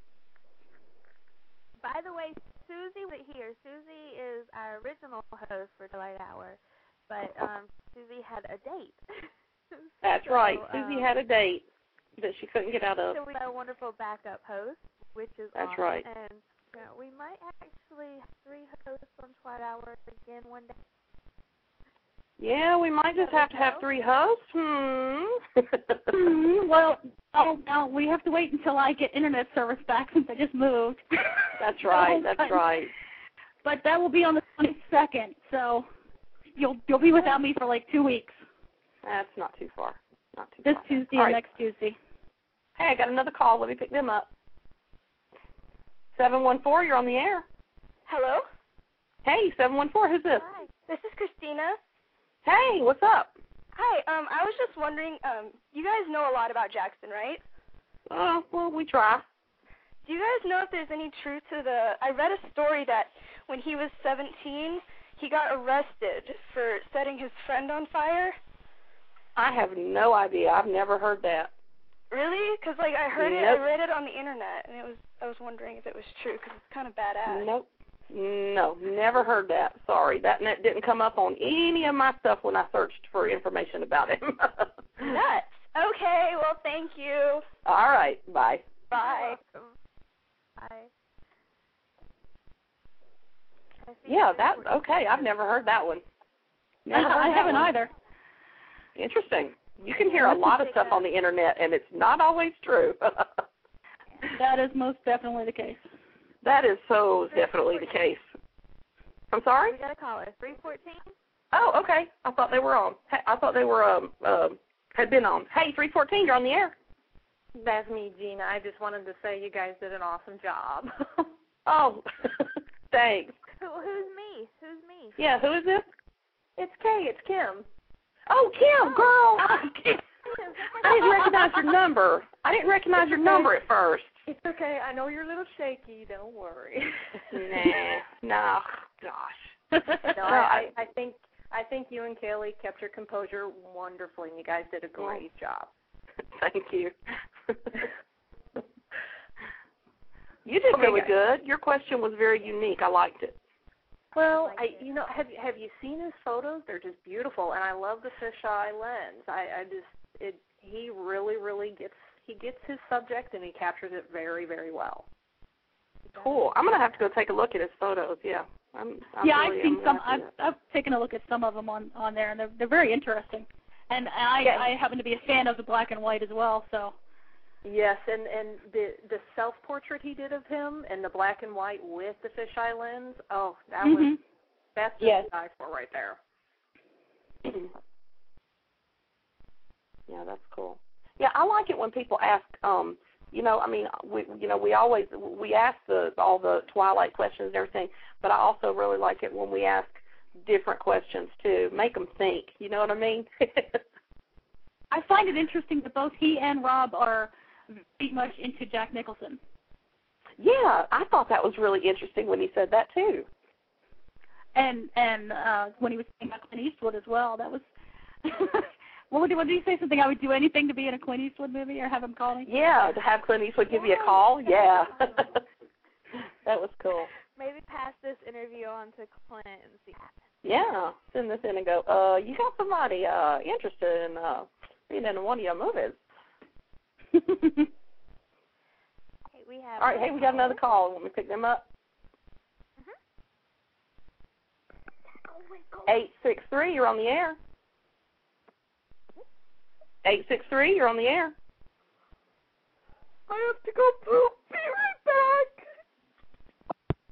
[SPEAKER 11] By the way, Susie was here. Susie is our original host for Twilight Hour, but um, Susie had a date.
[SPEAKER 1] That's
[SPEAKER 11] so,
[SPEAKER 1] right.
[SPEAKER 11] Um,
[SPEAKER 1] Susie had a date that she couldn't get out of.
[SPEAKER 11] So we have a wonderful backup host, which is
[SPEAKER 1] That's
[SPEAKER 11] awesome.
[SPEAKER 1] right.
[SPEAKER 11] And you know, we might actually have three hosts on Twilight Hour again one day.
[SPEAKER 1] Yeah, we might just have to have three hosts. Hmm.
[SPEAKER 3] Mm, well, oh, no, we have to wait until I get internet service back since I just moved.
[SPEAKER 1] That's right.
[SPEAKER 3] So,
[SPEAKER 1] That's
[SPEAKER 3] but,
[SPEAKER 1] right.
[SPEAKER 3] But that will be on the twenty-second, so you'll you'll be without me for like two weeks.
[SPEAKER 1] That's not too far. Not too
[SPEAKER 3] This
[SPEAKER 1] far.
[SPEAKER 3] Tuesday
[SPEAKER 1] All
[SPEAKER 3] and
[SPEAKER 1] right.
[SPEAKER 3] next Tuesday.
[SPEAKER 1] Hey, I got another call. Let me pick them up. seven one four, you're on the air.
[SPEAKER 16] Hello?
[SPEAKER 1] Hey, seven one four, who's this?
[SPEAKER 16] Hi. This is Christina.
[SPEAKER 1] Hey, what's up?
[SPEAKER 16] Hi, um, I was just wondering, um, you guys know a lot about Jackson, right?
[SPEAKER 1] Oh, uh, well, we try.
[SPEAKER 16] Do you guys know if there's any truth to the, I read a story that when he was seventeen, he got arrested for setting his friend on fire.
[SPEAKER 1] I have no idea. I've never heard that.
[SPEAKER 16] Really? Because, like, I heard
[SPEAKER 1] Nope.
[SPEAKER 16] it, I read it on the internet, and it was, I was wondering if it was true, because it's kind of badass.
[SPEAKER 1] Nope. No, never heard that. Sorry. That net didn't come up on any of my stuff when I searched for information about him.
[SPEAKER 16] Nuts. Okay, well, thank you.
[SPEAKER 1] All right. Bye.
[SPEAKER 16] Bye.
[SPEAKER 11] Bye.
[SPEAKER 1] Yeah, that, okay. I've never heard that one. Never heard
[SPEAKER 3] I
[SPEAKER 1] that
[SPEAKER 3] haven't
[SPEAKER 1] one.
[SPEAKER 3] either.
[SPEAKER 1] Interesting. You can hear a lot of stuff on the internet, and it's not always true.
[SPEAKER 3] That is most definitely the case.
[SPEAKER 1] That is so definitely the case. I'm sorry?
[SPEAKER 11] We got a caller. three fourteen?
[SPEAKER 1] Oh, okay. I thought they were on. Hey, I thought they were um um had been on. Hey, three fourteen, you're on the air.
[SPEAKER 5] That's me, Gina. I just wanted to say you guys did an awesome job.
[SPEAKER 1] Oh, thanks.
[SPEAKER 11] Who, who's me? Who's me?
[SPEAKER 1] Yeah, who is this?
[SPEAKER 5] It's Kay. It's Kim.
[SPEAKER 1] Oh, Kim, girl. I, I didn't recognize your number. I didn't recognize your number at first.
[SPEAKER 5] It's okay. I know you're a little shaky. Don't worry.
[SPEAKER 1] Nah, no, gosh.
[SPEAKER 5] No, I, I think I think you and Kaylee kept your composure wonderfully, and you guys did a great job.
[SPEAKER 1] Thank you. You did really good. Your question was very unique. I liked it.
[SPEAKER 5] Well, I, you know, have have you seen his photos? They're just beautiful, and I love the fisheye lens. I, I just, it, he really, really gets, he gets his subject, and he captures it very, very well.
[SPEAKER 1] Cool. I'm gonna have to go take a look at his photos. Yeah. I'm, I'm
[SPEAKER 3] yeah,
[SPEAKER 1] really,
[SPEAKER 3] I've seen
[SPEAKER 1] I'm
[SPEAKER 3] some.
[SPEAKER 1] happy
[SPEAKER 3] I've, I've taken a look at some of them on on there, and they're they're very interesting. And I
[SPEAKER 5] Yeah.
[SPEAKER 3] I happen to be a fan of the black and white as well. So.
[SPEAKER 5] Yes, and, and the the self-portrait he did of him and the black and white with the fisheye lens, oh, that
[SPEAKER 3] mm-hmm.
[SPEAKER 5] was, that's just
[SPEAKER 6] yes.
[SPEAKER 5] to die for right there.
[SPEAKER 1] Yeah, that's cool. Yeah, I like it when people ask, um, you know, I mean, we, you know, we always, we ask the all the Twilight questions and everything, but I also really like it when we ask different questions, too. Make them think, you know what I mean?
[SPEAKER 3] I find it interesting that both he and Rob are very much into Jack Nicholson.
[SPEAKER 1] Yeah, I thought that was really interesting when he said that too.
[SPEAKER 3] And and uh, when he was saying about Clint Eastwood as well, that was. what would what did he say? Something I would do anything to be in a Clint Eastwood movie, or have him call me?
[SPEAKER 1] Yeah, to have Clint Eastwood give you a call. Yeah, that was cool.
[SPEAKER 11] Maybe pass this interview on to Clint and see what happens.
[SPEAKER 1] Yeah, send this in and go. Uh, you got somebody uh interested in uh being in one of your movies?
[SPEAKER 11] Okay, we have.
[SPEAKER 1] All right, hey, we got another call. Want me to pick them up? Eight six three, you're on the air. Eight six three, you're on the air. I have to go poop. Be right back.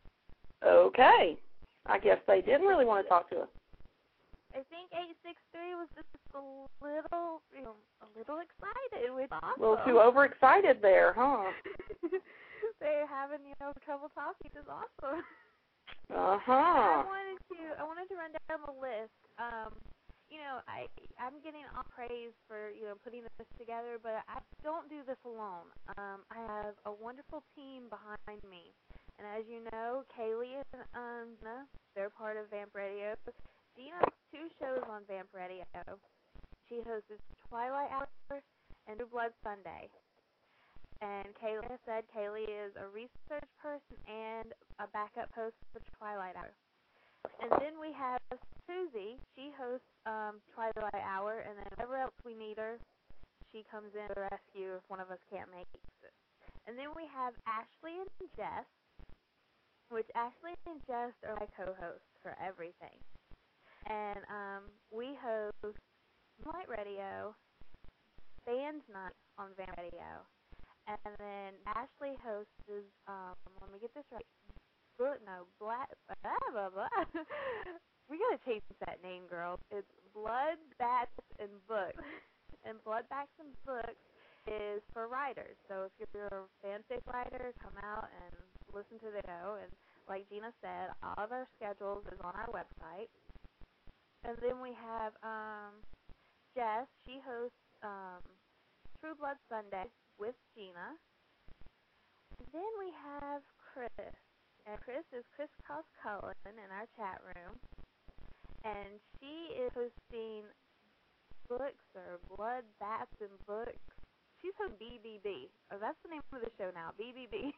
[SPEAKER 1] Okay. I guess they didn't really want to talk to us.
[SPEAKER 11] I think eight six three was just a little, you know, a little excited, which is awesome.
[SPEAKER 1] A little too overexcited there, huh?
[SPEAKER 11] They're having, you know, trouble talking. It's awesome.
[SPEAKER 1] Uh huh.
[SPEAKER 11] I wanted to, I wanted to run down the list. Um, you know, I, I'm getting all praise for, you know, putting this together, but I don't do this alone. Um, I have a wonderful team behind me, and as you know, Kaylee and um, they're part of Vamp Radio. Gina has two shows on Vamp Radio. She hosts Twilight Hour and New Blood Sunday. And Kaylee said Kaylee is a research person and a backup host for Twilight Hour. And then we have Susie. She hosts um, Twilight Hour, and then whenever else we need her, she comes in to the rescue if one of us can't make it. And then we have Ashley and Jess, which Ashley and Jess are my co-hosts for everything. And um, we host Moonlight Radio, Band Night on Vamp Radio, and then Ashley hosts, um, let me get this right, Bl- no, Black, blah, blah, blah. We gotta change that name, girls. It's Blood, Bats, and Books. And Blood, Bats, and Books is for writers. So if you're a fanfic writer, come out and listen to the show. And like Gina said, all of our schedules is on our website. And then we have um, Jess. She hosts um, True Blood Sunday with Gina. And then we have Chris. And Chris is Chris Cross Cullen in our chat room. And she is hosting Books or Blood, Bats, and Books. She's hosting B B B. Oh, that's the name of the show now, B B B.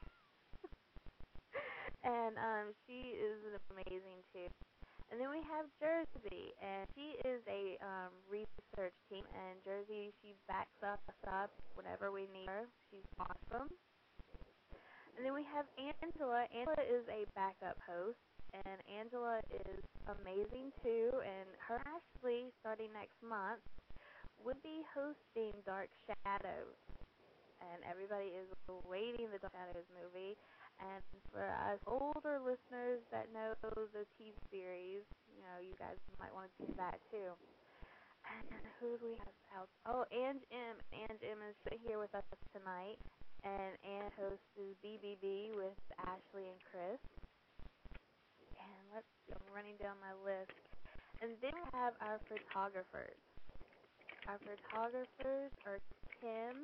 [SPEAKER 11] And um, she is amazing, too. And then we have Jersey, and she is a um, research team, and Jersey, she backs us up whenever we need her. She's awesome. And then we have Angela. Angela is a backup host, and Angela is amazing, too, and her and Ashley, starting next month, would be hosting Dark Shadows. And everybody is awaiting the Dark Shadows movie. And for us older listeners that know the T V series, you know, you guys might want to do that too. And who do we have out? Oh, Ange M. Ange M is here with us tonight. And Anne hosts B B B with Ashley and Chris. And let's see, I'm running down my list. and then we have our photographers. Our photographers are Kim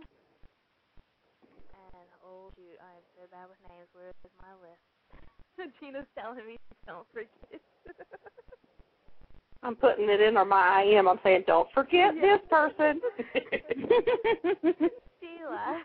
[SPEAKER 11] and, oh shoot, I am so bad with names. Where is my list? Gina's telling me don't forget.
[SPEAKER 1] I'm putting it in on my I M. I'm saying, don't forget this person.
[SPEAKER 11] Sheila.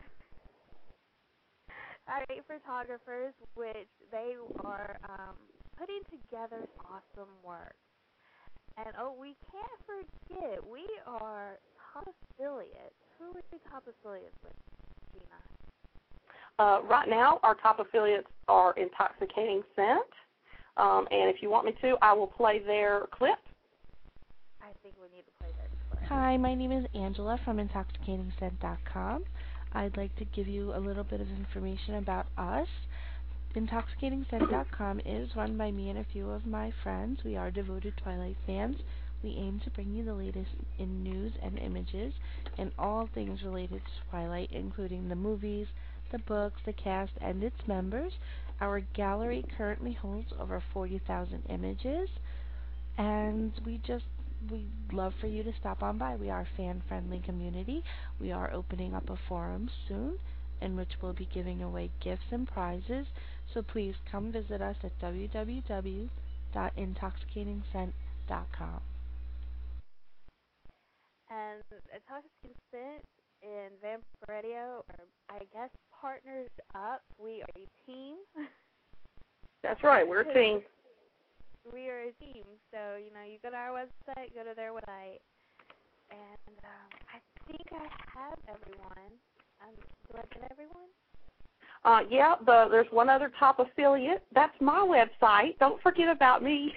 [SPEAKER 11] Our eight photographers, which they are um, putting together awesome work. And, oh, we can't forget, we are top affiliates. Who are we top affiliates with, Gina?
[SPEAKER 1] Uh, right now, our top affiliates are Intoxicating Scent. Um, and if you want me to, I will play their clip.
[SPEAKER 11] I think we need to play their clip.
[SPEAKER 17] Hi, my name is Angela from intoxicating scent dot com. I'd like to give you a little bit of information about us. intoxicating scent dot com is run by me and a few of my friends. We are devoted Twilight fans. We aim to bring you the latest in news and images and all things related to Twilight, including the movies, the books, the cast, and its members. Our gallery currently holds over forty thousand images, and we just we'd love for you to stop on by. We are a fan-friendly community. We are opening up a forum soon in which we'll be giving away gifts and prizes, so please come visit us at w w w dot intoxicating scent dot com.
[SPEAKER 11] And Intoxicating Scent and Vamp Radio are, I guess, partners up. We are a team.
[SPEAKER 1] That's right, we're a team.
[SPEAKER 11] We are a team. So, you know, you go to our website, go to their website, and um, I think I have everyone. Um, do I get everyone?
[SPEAKER 1] Uh, yeah, the, there's one other top affiliate. That's my website. Don't forget about me.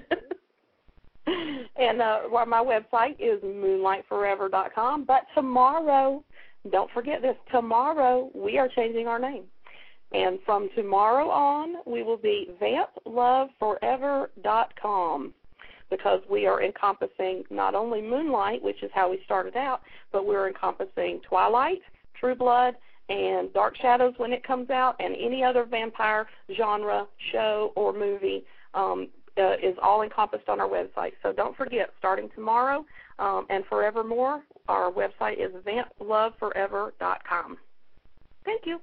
[SPEAKER 1] And uh, well, my website is moonlight forever dot com. But tomorrow, don't forget this, tomorrow we are changing our name. And from tomorrow on, we will be vamp love forever dot com, because we are encompassing not only Moonlight, which is how we started out, but we're encompassing Twilight, True Blood, and Dark Shadows when it comes out, and any other vampire genre, show, or movie um, uh, is all encompassed on our website. So don't forget, starting tomorrow um, and forevermore, our website is vamp love forever dot com. Thank you.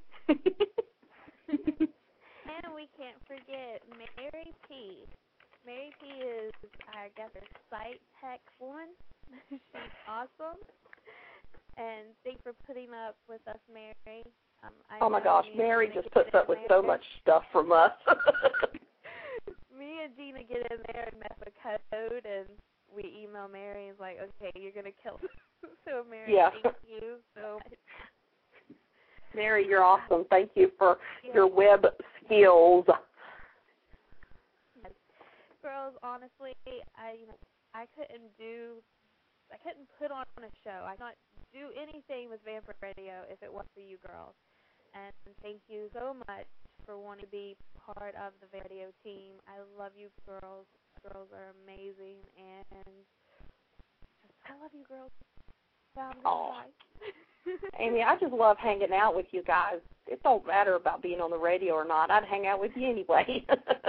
[SPEAKER 11] And we can't forget Mary P. Mary P is, I guess, a site tech woman. She's awesome. And thanks for putting up with us, Mary. Um, I
[SPEAKER 1] oh, my gosh. Mary just puts up with so much stuff from us.
[SPEAKER 11] Me and Gina get in there and mess with code, and we email Mary and it's like, okay, you're going to kill us. So, Mary,
[SPEAKER 1] yeah.
[SPEAKER 11] thank you so much.
[SPEAKER 1] Mary, you're awesome. Thank you for
[SPEAKER 11] yeah.
[SPEAKER 1] your web skills.
[SPEAKER 11] Yes. Girls, honestly, I you know, I couldn't do, I couldn't put on a show. I could not do anything with Vamp Radio if it wasn't for you girls. And thank you so much for wanting to be part of the radio team. I love you girls. Girls are amazing, and I love you girls.
[SPEAKER 1] Oh. Amy, I just love hanging out with you guys. It don't matter about being on the radio or not. I'd hang out with you anyway.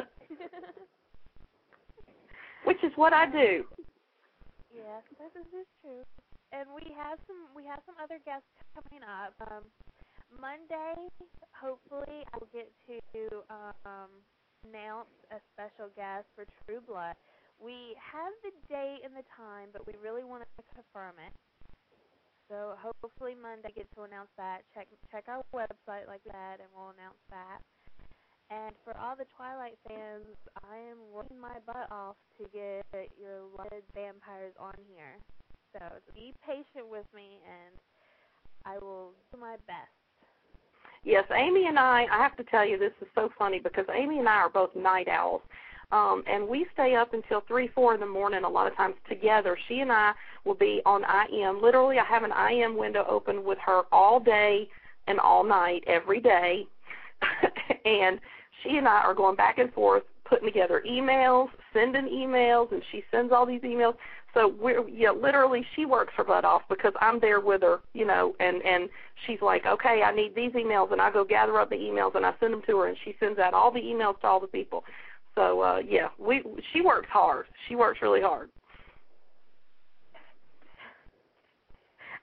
[SPEAKER 1] Which is what I do.
[SPEAKER 11] Yes, this is just true. And we have some we have some other guests coming up. Um, Monday, hopefully, I will get to um, announce a special guest for True Blood. We have the date and the time, but we really want to confirm it. So hopefully Monday I get to announce that. Check check our website like that, and we'll announce that. And for all the Twilight fans, I am working my butt off to get your loved vampires on here. So be patient with me, and I will do my best.
[SPEAKER 1] Yes, Amy and I, I have to tell you, this is so funny because Amy and I are both night owls. Um, and we stay up until three, four in the morning a lot of times together. She and I will be on I M. Literally, I have an I M window open with her all day and all night, every day. And she and I are going back and forth, putting together emails, sending emails, and she sends all these emails. So we're, yeah, literally, she works her butt off because I'm there with her, you know, and, and she's like, okay, I need these emails, and I go gather up the emails, and I send them to her, and she sends out all the emails to all the people. So, uh, yeah, we she works hard. She works really hard.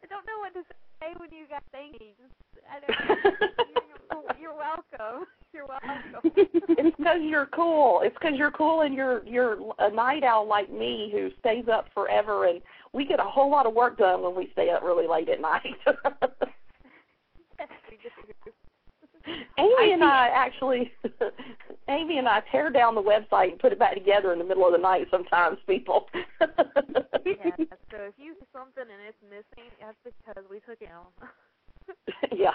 [SPEAKER 11] I don't know what to say when you guys thank me. Just, I don't. You're, you're welcome. You're welcome.
[SPEAKER 1] It's because you're cool. It's because you're cool, and you're you're a night owl like me who stays up forever, and we get a whole lot of work done when we stay up really late at night. Amy and I actually, Amy and I tear down the website and put it back together in the middle of the night sometimes, people.
[SPEAKER 11] Yeah, so if you do something and it's missing, that's because we took it on.
[SPEAKER 1] Yeah.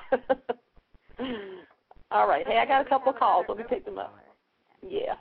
[SPEAKER 1] All right. Hey, I got a couple of calls. Let me pick them up. Yeah.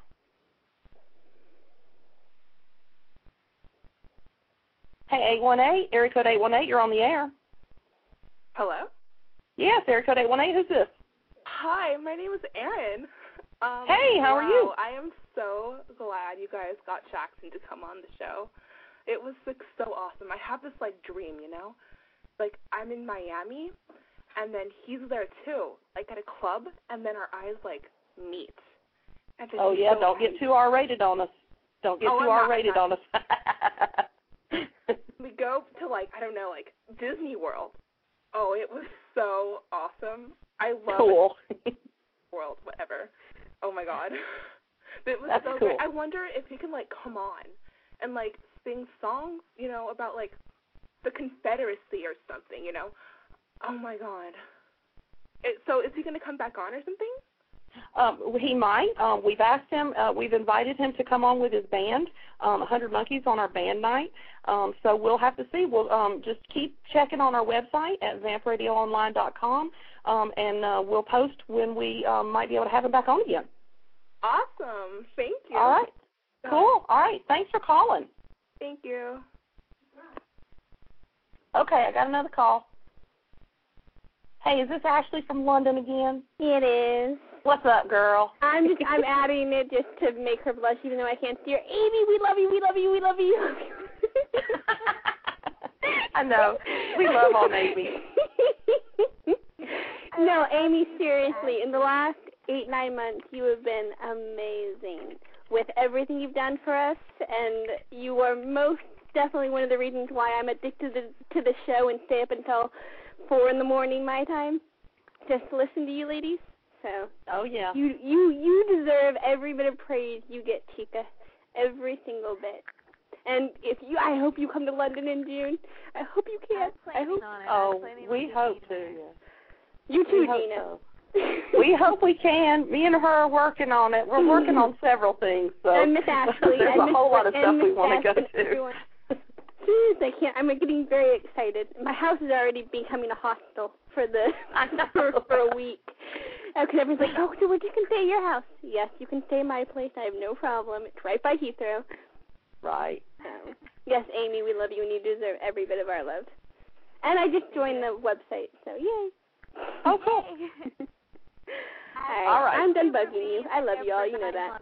[SPEAKER 1] Hey, eight one eight, area code eight one eight, you're on the air.
[SPEAKER 18] Hello?
[SPEAKER 1] Yes, area code eight one eight, who's this?
[SPEAKER 18] Hi, my name is Erin. Um,
[SPEAKER 1] hey, how
[SPEAKER 18] wow,
[SPEAKER 1] are you?
[SPEAKER 18] I am so glad you guys got Jackson to come on the show. It was like so awesome. I have this like dream, you know? Like I'm in Miami and then he's there too, like at a club, and then our eyes like meet. And
[SPEAKER 1] Oh yeah,
[SPEAKER 18] so
[SPEAKER 1] don't
[SPEAKER 18] happy.
[SPEAKER 1] get too R rated on us. Don't get
[SPEAKER 18] Oh,
[SPEAKER 1] too
[SPEAKER 18] I'm
[SPEAKER 1] R
[SPEAKER 18] not,
[SPEAKER 1] rated
[SPEAKER 18] I'm
[SPEAKER 1] on us.
[SPEAKER 18] We go to like, I don't know, like Disney World. Oh, it was so awesome. I love
[SPEAKER 1] Cool.
[SPEAKER 18] it. World, whatever. Oh my god. It was
[SPEAKER 1] That's
[SPEAKER 18] so
[SPEAKER 1] cool.
[SPEAKER 18] great. I wonder if he can like come on and like sing songs, you know, about like the Confederacy or something, you know. Oh my god. It, so is he going to come back on or something?
[SPEAKER 1] Um, he might. Um, we've asked him. Uh, we've invited him to come on with his band, um, one hundred Monkeys, on our band night. Um, so we'll have to see. We'll um, just keep checking on our website at vamp radio online dot com, um, and uh, we'll post when we um, might be able to have him back on again.
[SPEAKER 18] Awesome. Thank you.
[SPEAKER 1] All right. Cool. All right. Thanks for calling.
[SPEAKER 18] Thank you.
[SPEAKER 1] Okay, I got another call. Hey, is this Ashley from London again?
[SPEAKER 12] It is.
[SPEAKER 1] What's up, girl?
[SPEAKER 12] I'm just I'm adding it just to make her blush, even though I can't see her. Amy, we love you, we love you, we love you.
[SPEAKER 1] I know. We love on Amy.
[SPEAKER 12] No, Amy, seriously, in the last eight, nine months, you have been amazing with everything you've done for us, and you are most definitely one of the reasons why I'm addicted to the, to the show and stay up until four in the morning my time just to listen to you ladies. So
[SPEAKER 1] oh yeah,
[SPEAKER 12] you you you deserve every bit of praise you get, Chica, every single bit. And if you, I hope you come to London in June. I hope you can. I hope.
[SPEAKER 1] Oh, we hope to. Yeah.
[SPEAKER 12] You too,
[SPEAKER 1] we hope
[SPEAKER 12] Gina.
[SPEAKER 1] So. We hope we can. Me and her are working on it. We're working on several things. So
[SPEAKER 12] and Miss Ashley.
[SPEAKER 1] there's
[SPEAKER 12] and
[SPEAKER 1] a
[SPEAKER 12] Miss
[SPEAKER 1] whole lot of
[SPEAKER 12] and
[SPEAKER 1] stuff
[SPEAKER 12] Miss
[SPEAKER 1] we want to go
[SPEAKER 12] Ashley,
[SPEAKER 1] to.
[SPEAKER 12] everyone. Jeez, I can't. I'm getting very excited. My house is already becoming a hostel for the for, for a week. Because everyone's like, oh, so you can stay at your house. Yes, you can stay at my place. I have no problem. It's right by Heathrow.
[SPEAKER 1] Right.
[SPEAKER 12] So, yes, Amy, we love you, and you deserve every bit of our love. And I just joined the website, so yay.
[SPEAKER 1] Oh, cool.
[SPEAKER 12] All right.
[SPEAKER 1] All right.
[SPEAKER 12] I'm done bugging you. I love you all. You know that.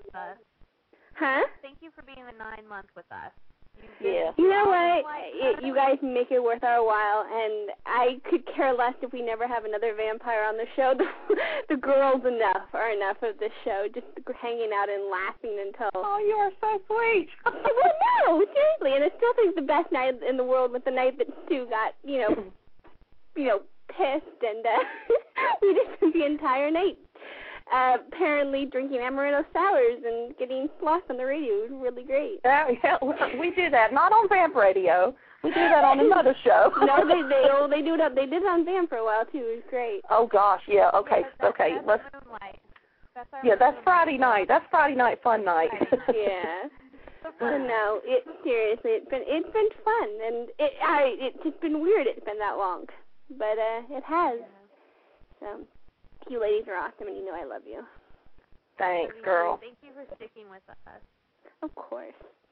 [SPEAKER 12] Huh?
[SPEAKER 11] Thank you for being the nine months with us.
[SPEAKER 1] Yeah.
[SPEAKER 12] You know what? It, you guys make it worth our while, and I could care less if we never have another vampire on the show. The, the girls enough are enough of this show, just hanging out and laughing until.
[SPEAKER 1] Oh, you are so sweet.
[SPEAKER 12] Well, no, seriously, and I still think the best night in the world was the night that Stu got, you know, you know, pissed, and uh, we just spent the entire night. Uh, apparently drinking amaretto sours and getting lost on the radio. It was really great.
[SPEAKER 1] Yeah, yeah, we did that. Not on Vamp Radio. We did that on another show.
[SPEAKER 12] No, they they oh, they do it. They did it on Vamp for a while too. It was great.
[SPEAKER 1] Oh gosh, yeah. Okay,
[SPEAKER 11] yeah,
[SPEAKER 1] okay.
[SPEAKER 11] That's
[SPEAKER 1] Let's.
[SPEAKER 11] Moonlight. That's
[SPEAKER 1] Yeah, that's Friday night. That's Friday night fun night.
[SPEAKER 12] Yeah. So no, it seriously, it's been it's been fun, and it I it's just been weird. It's been that long, but uh, it has. So. You ladies are awesome, and you know I love you.
[SPEAKER 1] Thanks, girl.
[SPEAKER 11] Thank you for sticking with us.
[SPEAKER 12] Of course.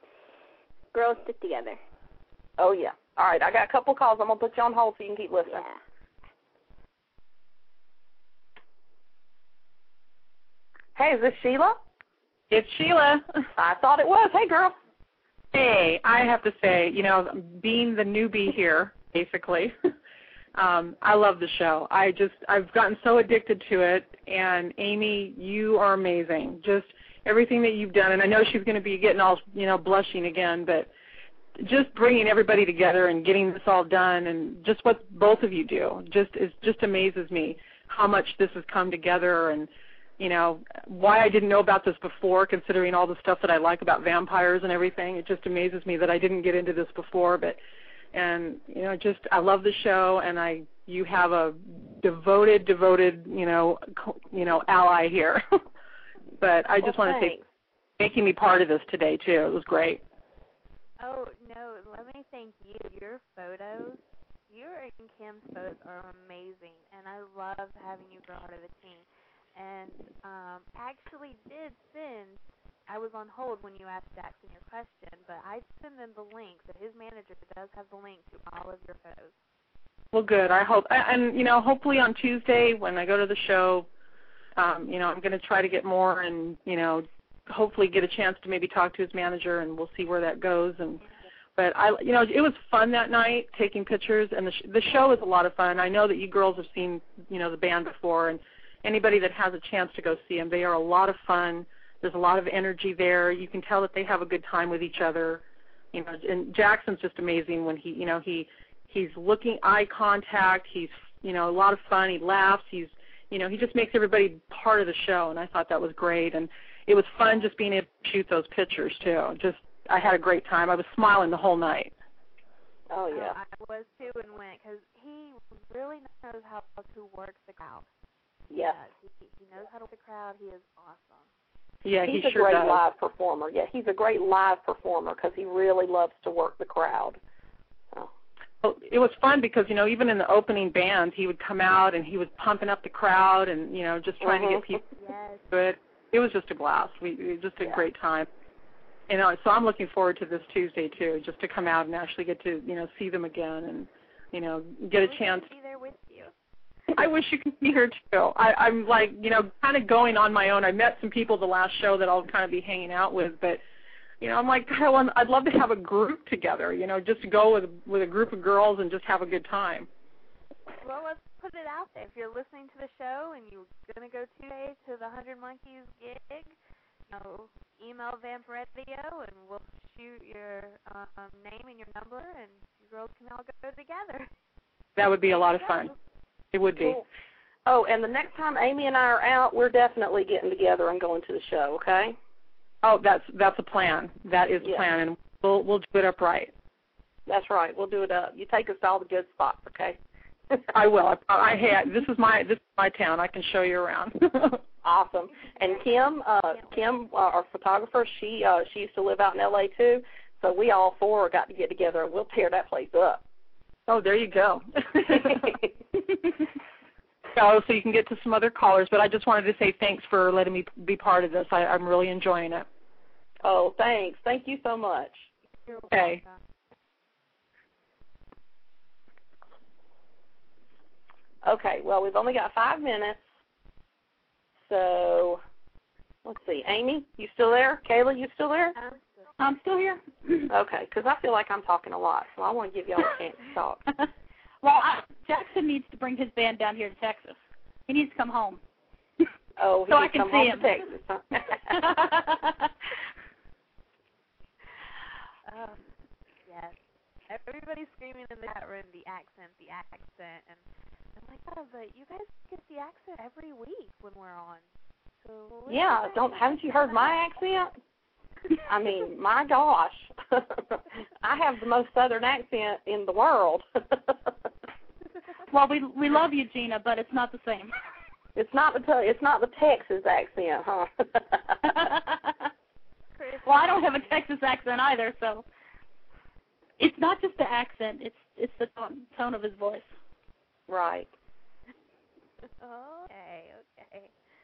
[SPEAKER 12] Girls stick together.
[SPEAKER 1] Oh, yeah. All right, I got a couple calls. I'm going to put you on hold so you can keep listening.
[SPEAKER 12] Yeah.
[SPEAKER 1] Hey, is this Sheila?
[SPEAKER 8] It's Sheila.
[SPEAKER 1] I thought it was. Hey, girl.
[SPEAKER 8] Hey, I have to say, you know, being the newbie here, basically, Um, I love the show. I just, I've gotten so addicted to it, and Amy, you are amazing. Just everything that you've done, and I know she's going to be getting all, you know, blushing again, but just bringing everybody together and getting this all done, and just what both of you do, just it just amazes me how much this has come together, and you know why I didn't know about this before, considering all the stuff that I like about vampires and everything. It just amazes me that I didn't get into this before, but and you know just I love the show, and I you have a devoted, devoted you know you know ally here. But I just
[SPEAKER 1] well,
[SPEAKER 8] want to say, making me part of this today too. It was great.
[SPEAKER 11] Oh, no, let me thank you. Your photos, your and Kim's photos are amazing, and I love having you part of the team. And um, actually did send, I was on hold when you asked Jackson your question, but I sent him the link, so his manager does have the link to all of your photos.
[SPEAKER 8] Well, good. I hope, and, you know, hopefully on Tuesday when I go to the show, um, you know, I'm going to try to get more and, you know, hopefully get a chance to maybe talk to his manager, and we'll see where that goes. And but I, you know, it was fun that night taking pictures, and the sh- the show is a lot of fun. I know that you girls have seen, you know, the band before, and anybody that has a chance to go see them, they are a lot of fun. There's a lot of energy there. You can tell that they have a good time with each other. You know, and Jackson's just amazing when he, you know, he he's looking eye contact. He's, you know, a lot of fun. He laughs. He's, you know, he just makes everybody part of the show, and I thought that was great. And it was fun just being able to shoot those pictures too. Just, I had a great time. I was smiling the whole night.
[SPEAKER 1] Oh yeah,
[SPEAKER 11] uh, I was too, and went because he really knows how to work the crowd.
[SPEAKER 1] Yes.
[SPEAKER 11] He, he knows how to work the crowd. He is awesome.
[SPEAKER 8] Yeah,
[SPEAKER 1] he's
[SPEAKER 8] he
[SPEAKER 1] a
[SPEAKER 8] sure
[SPEAKER 1] great
[SPEAKER 8] does.
[SPEAKER 1] live performer. Yeah, he's a great live performer because he really loves to work the crowd. So.
[SPEAKER 8] Well, it was fun because, you know, even in the opening band, he would come out and he was pumping up the crowd and, you know, just trying
[SPEAKER 1] mm-hmm.
[SPEAKER 8] to get people
[SPEAKER 11] yes.
[SPEAKER 8] to it. It was just a blast. We, we just a
[SPEAKER 1] yeah.
[SPEAKER 8] great time. You know, so I'm looking forward to this Tuesday too, just to come out and actually get to, you know, see them again and, you know, get a
[SPEAKER 11] we
[SPEAKER 8] chance.
[SPEAKER 11] Be there with you.
[SPEAKER 8] I wish you could be here too. I, I'm like, you know, kind of going on my own. I met some people the last show that I'll kind of be hanging out with, but, you know, I'm like, God, I want, I'd love to have a group together. You know, just to go with with a group of girls and just have a good time.
[SPEAKER 11] Well, let's put it out there. If you're listening to the show and you're gonna go Tuesday to the Hundred Monkeys gig, you know, email Vamp Radio and we'll shoot your um, name and your number, and you girls can all go together.
[SPEAKER 8] That would be a lot of fun. It would be.
[SPEAKER 1] Cool. Oh, and the next time Amy and I are out, we're definitely getting together and going to the show. Okay?
[SPEAKER 8] Oh, that's that's a plan. That is
[SPEAKER 1] yeah.
[SPEAKER 8] a plan, and we'll we'll do it up right.
[SPEAKER 1] That's right. We'll do it up. You take us to all the good spots, okay?
[SPEAKER 8] I will. I, I had this is my this is my town. I can show you around.
[SPEAKER 1] Awesome. And Kim, uh, Kim, uh, our photographer, she uh, she used to live out in L A too. So we all four got to get together and we'll tear that place up.
[SPEAKER 8] Oh, there you go. Oh, so you can get to some other callers, but I just wanted to say thanks for letting me be part of this. I, I'm really enjoying it.
[SPEAKER 1] Oh, thanks. Thank you so much.
[SPEAKER 8] Okay.
[SPEAKER 1] Okay, well, we've only got five minutes. So, let's see. Amy, you still there? Kayla, you still there?
[SPEAKER 3] I'm still here.
[SPEAKER 1] Okay, because I feel like I'm talking a lot, so I want to give y'all a chance to talk.
[SPEAKER 3] Well, I, Jackson needs to bring his band down here to Texas. He needs to come home.
[SPEAKER 1] Oh, he
[SPEAKER 3] so
[SPEAKER 1] needs
[SPEAKER 3] I can
[SPEAKER 1] to come
[SPEAKER 3] see
[SPEAKER 1] home
[SPEAKER 3] him.
[SPEAKER 1] to Texas, huh?
[SPEAKER 11] Oh, yes. Everybody's screaming in the chat room, the accent, the accent, and I'm like, oh, but you guys get the accent every week when we're on. So
[SPEAKER 1] yeah, don't haven't you heard my accent? I mean, my gosh, I have the most Southern accent in the world.
[SPEAKER 3] Well, we we love you, Gina, but it's not the same.
[SPEAKER 1] It's not the it's not the Texas accent, huh?
[SPEAKER 3] Well, I don't have a Texas accent either, so it's not just the accent; it's it's the tone, tone of his voice.
[SPEAKER 1] Right.
[SPEAKER 11] Okay, okay.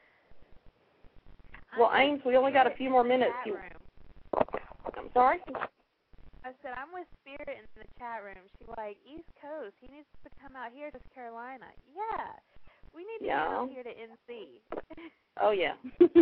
[SPEAKER 1] Well,
[SPEAKER 11] I'm
[SPEAKER 1] Ames, we only got a few more minutes.
[SPEAKER 11] You...
[SPEAKER 1] I'm sorry?
[SPEAKER 11] I said, I'm with Spirit in the chat room. She's like, East Coast, he needs to come out here to North Carolina. Yeah, we need to
[SPEAKER 1] yeah.
[SPEAKER 11] come out here to N C.
[SPEAKER 1] Oh, yeah.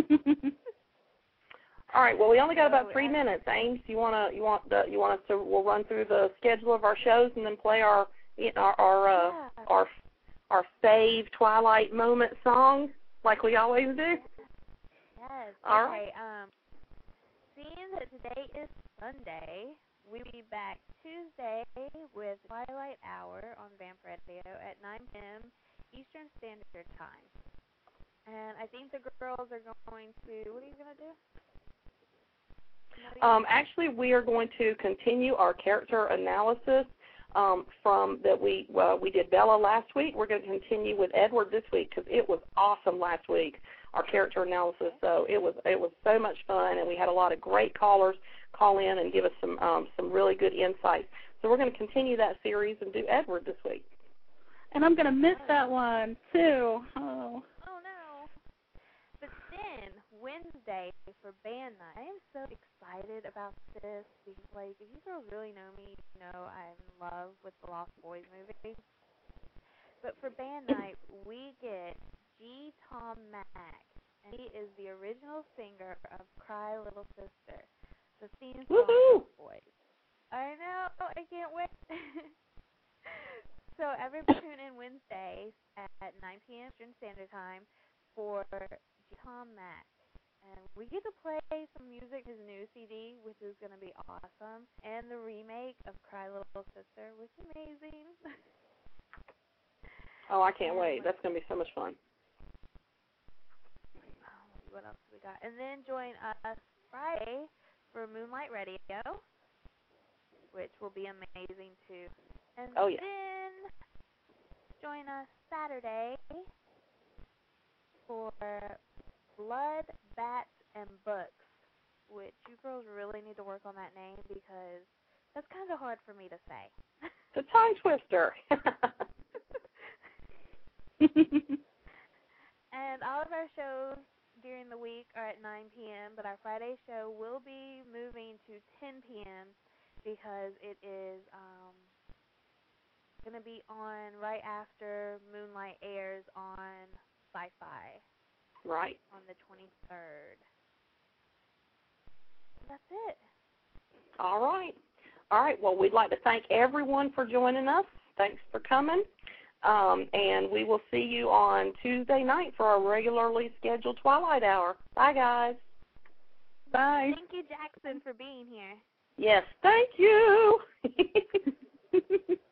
[SPEAKER 1] All right, well, we only got about three minutes. Ames, you want to you want the, you want us to we'll run through the schedule of our shows and then play our our our uh,
[SPEAKER 11] yeah.
[SPEAKER 1] our our save Twilight moment song like we always do.
[SPEAKER 11] Yes.
[SPEAKER 1] All
[SPEAKER 11] okay.
[SPEAKER 1] right.
[SPEAKER 11] Um, seeing that today is Sunday, we'll be back Tuesday with Twilight Hour on Vamp Radio at nine p.m. Eastern Standard Time. And I think the girls are going to, what are you going to do?
[SPEAKER 1] Um, actually, we are going to continue our character analysis um, from that we well, we did Bella last week. We're going to continue with Edward this week because it was awesome last week, our character analysis. So it was it was so much fun, and we had a lot of great callers call in and give us some um, some really good insights. So we're going to continue that series and do Edward this week.
[SPEAKER 3] And I'm going to miss that one too. Oh.
[SPEAKER 11] Oh no. But then Wednesday for band night, I am so excited about this because, like, if you girls really know me, you know I'm in love with the Lost Boys movie. But for band night, we get G. Tom Mack, and he is the original singer of Cry Little Sister, the theme song of Lost Boys. I know, I can't wait. So everybody tune in Wednesday at nine p.m. Eastern Standard Time for G. Tom Mack. And we get to play some music, his new C D, which is going to be awesome, and the remake of Cry Little Sister, which is amazing.
[SPEAKER 1] Oh, I can't wait. That's going to be so much fun.
[SPEAKER 11] Oh, what else we got? And then join us Friday for Moonlight Radio, which will be amazing, too. And
[SPEAKER 1] oh, yeah.
[SPEAKER 11] then join us Saturday for Blood, Bats, and Books, which you girls really need to work on that name because that's kind of hard for me to say.
[SPEAKER 1] It's a tongue twister.
[SPEAKER 11] And all of our shows during the week are at nine p.m., but our Friday show will be moving to ten p.m. because it is um, going to be on right after Moonlight airs on Sci-Fi.
[SPEAKER 1] Right.
[SPEAKER 11] On the twenty-third. That's it.
[SPEAKER 1] All right. All right. Well, we'd like to thank everyone for joining us. Thanks for coming. Um, and we will see you on Tuesday night for our regularly scheduled Twilight Hour. Bye, guys.
[SPEAKER 3] Bye.
[SPEAKER 11] Thank you, Jackson, for being here.
[SPEAKER 1] Yes, thank you.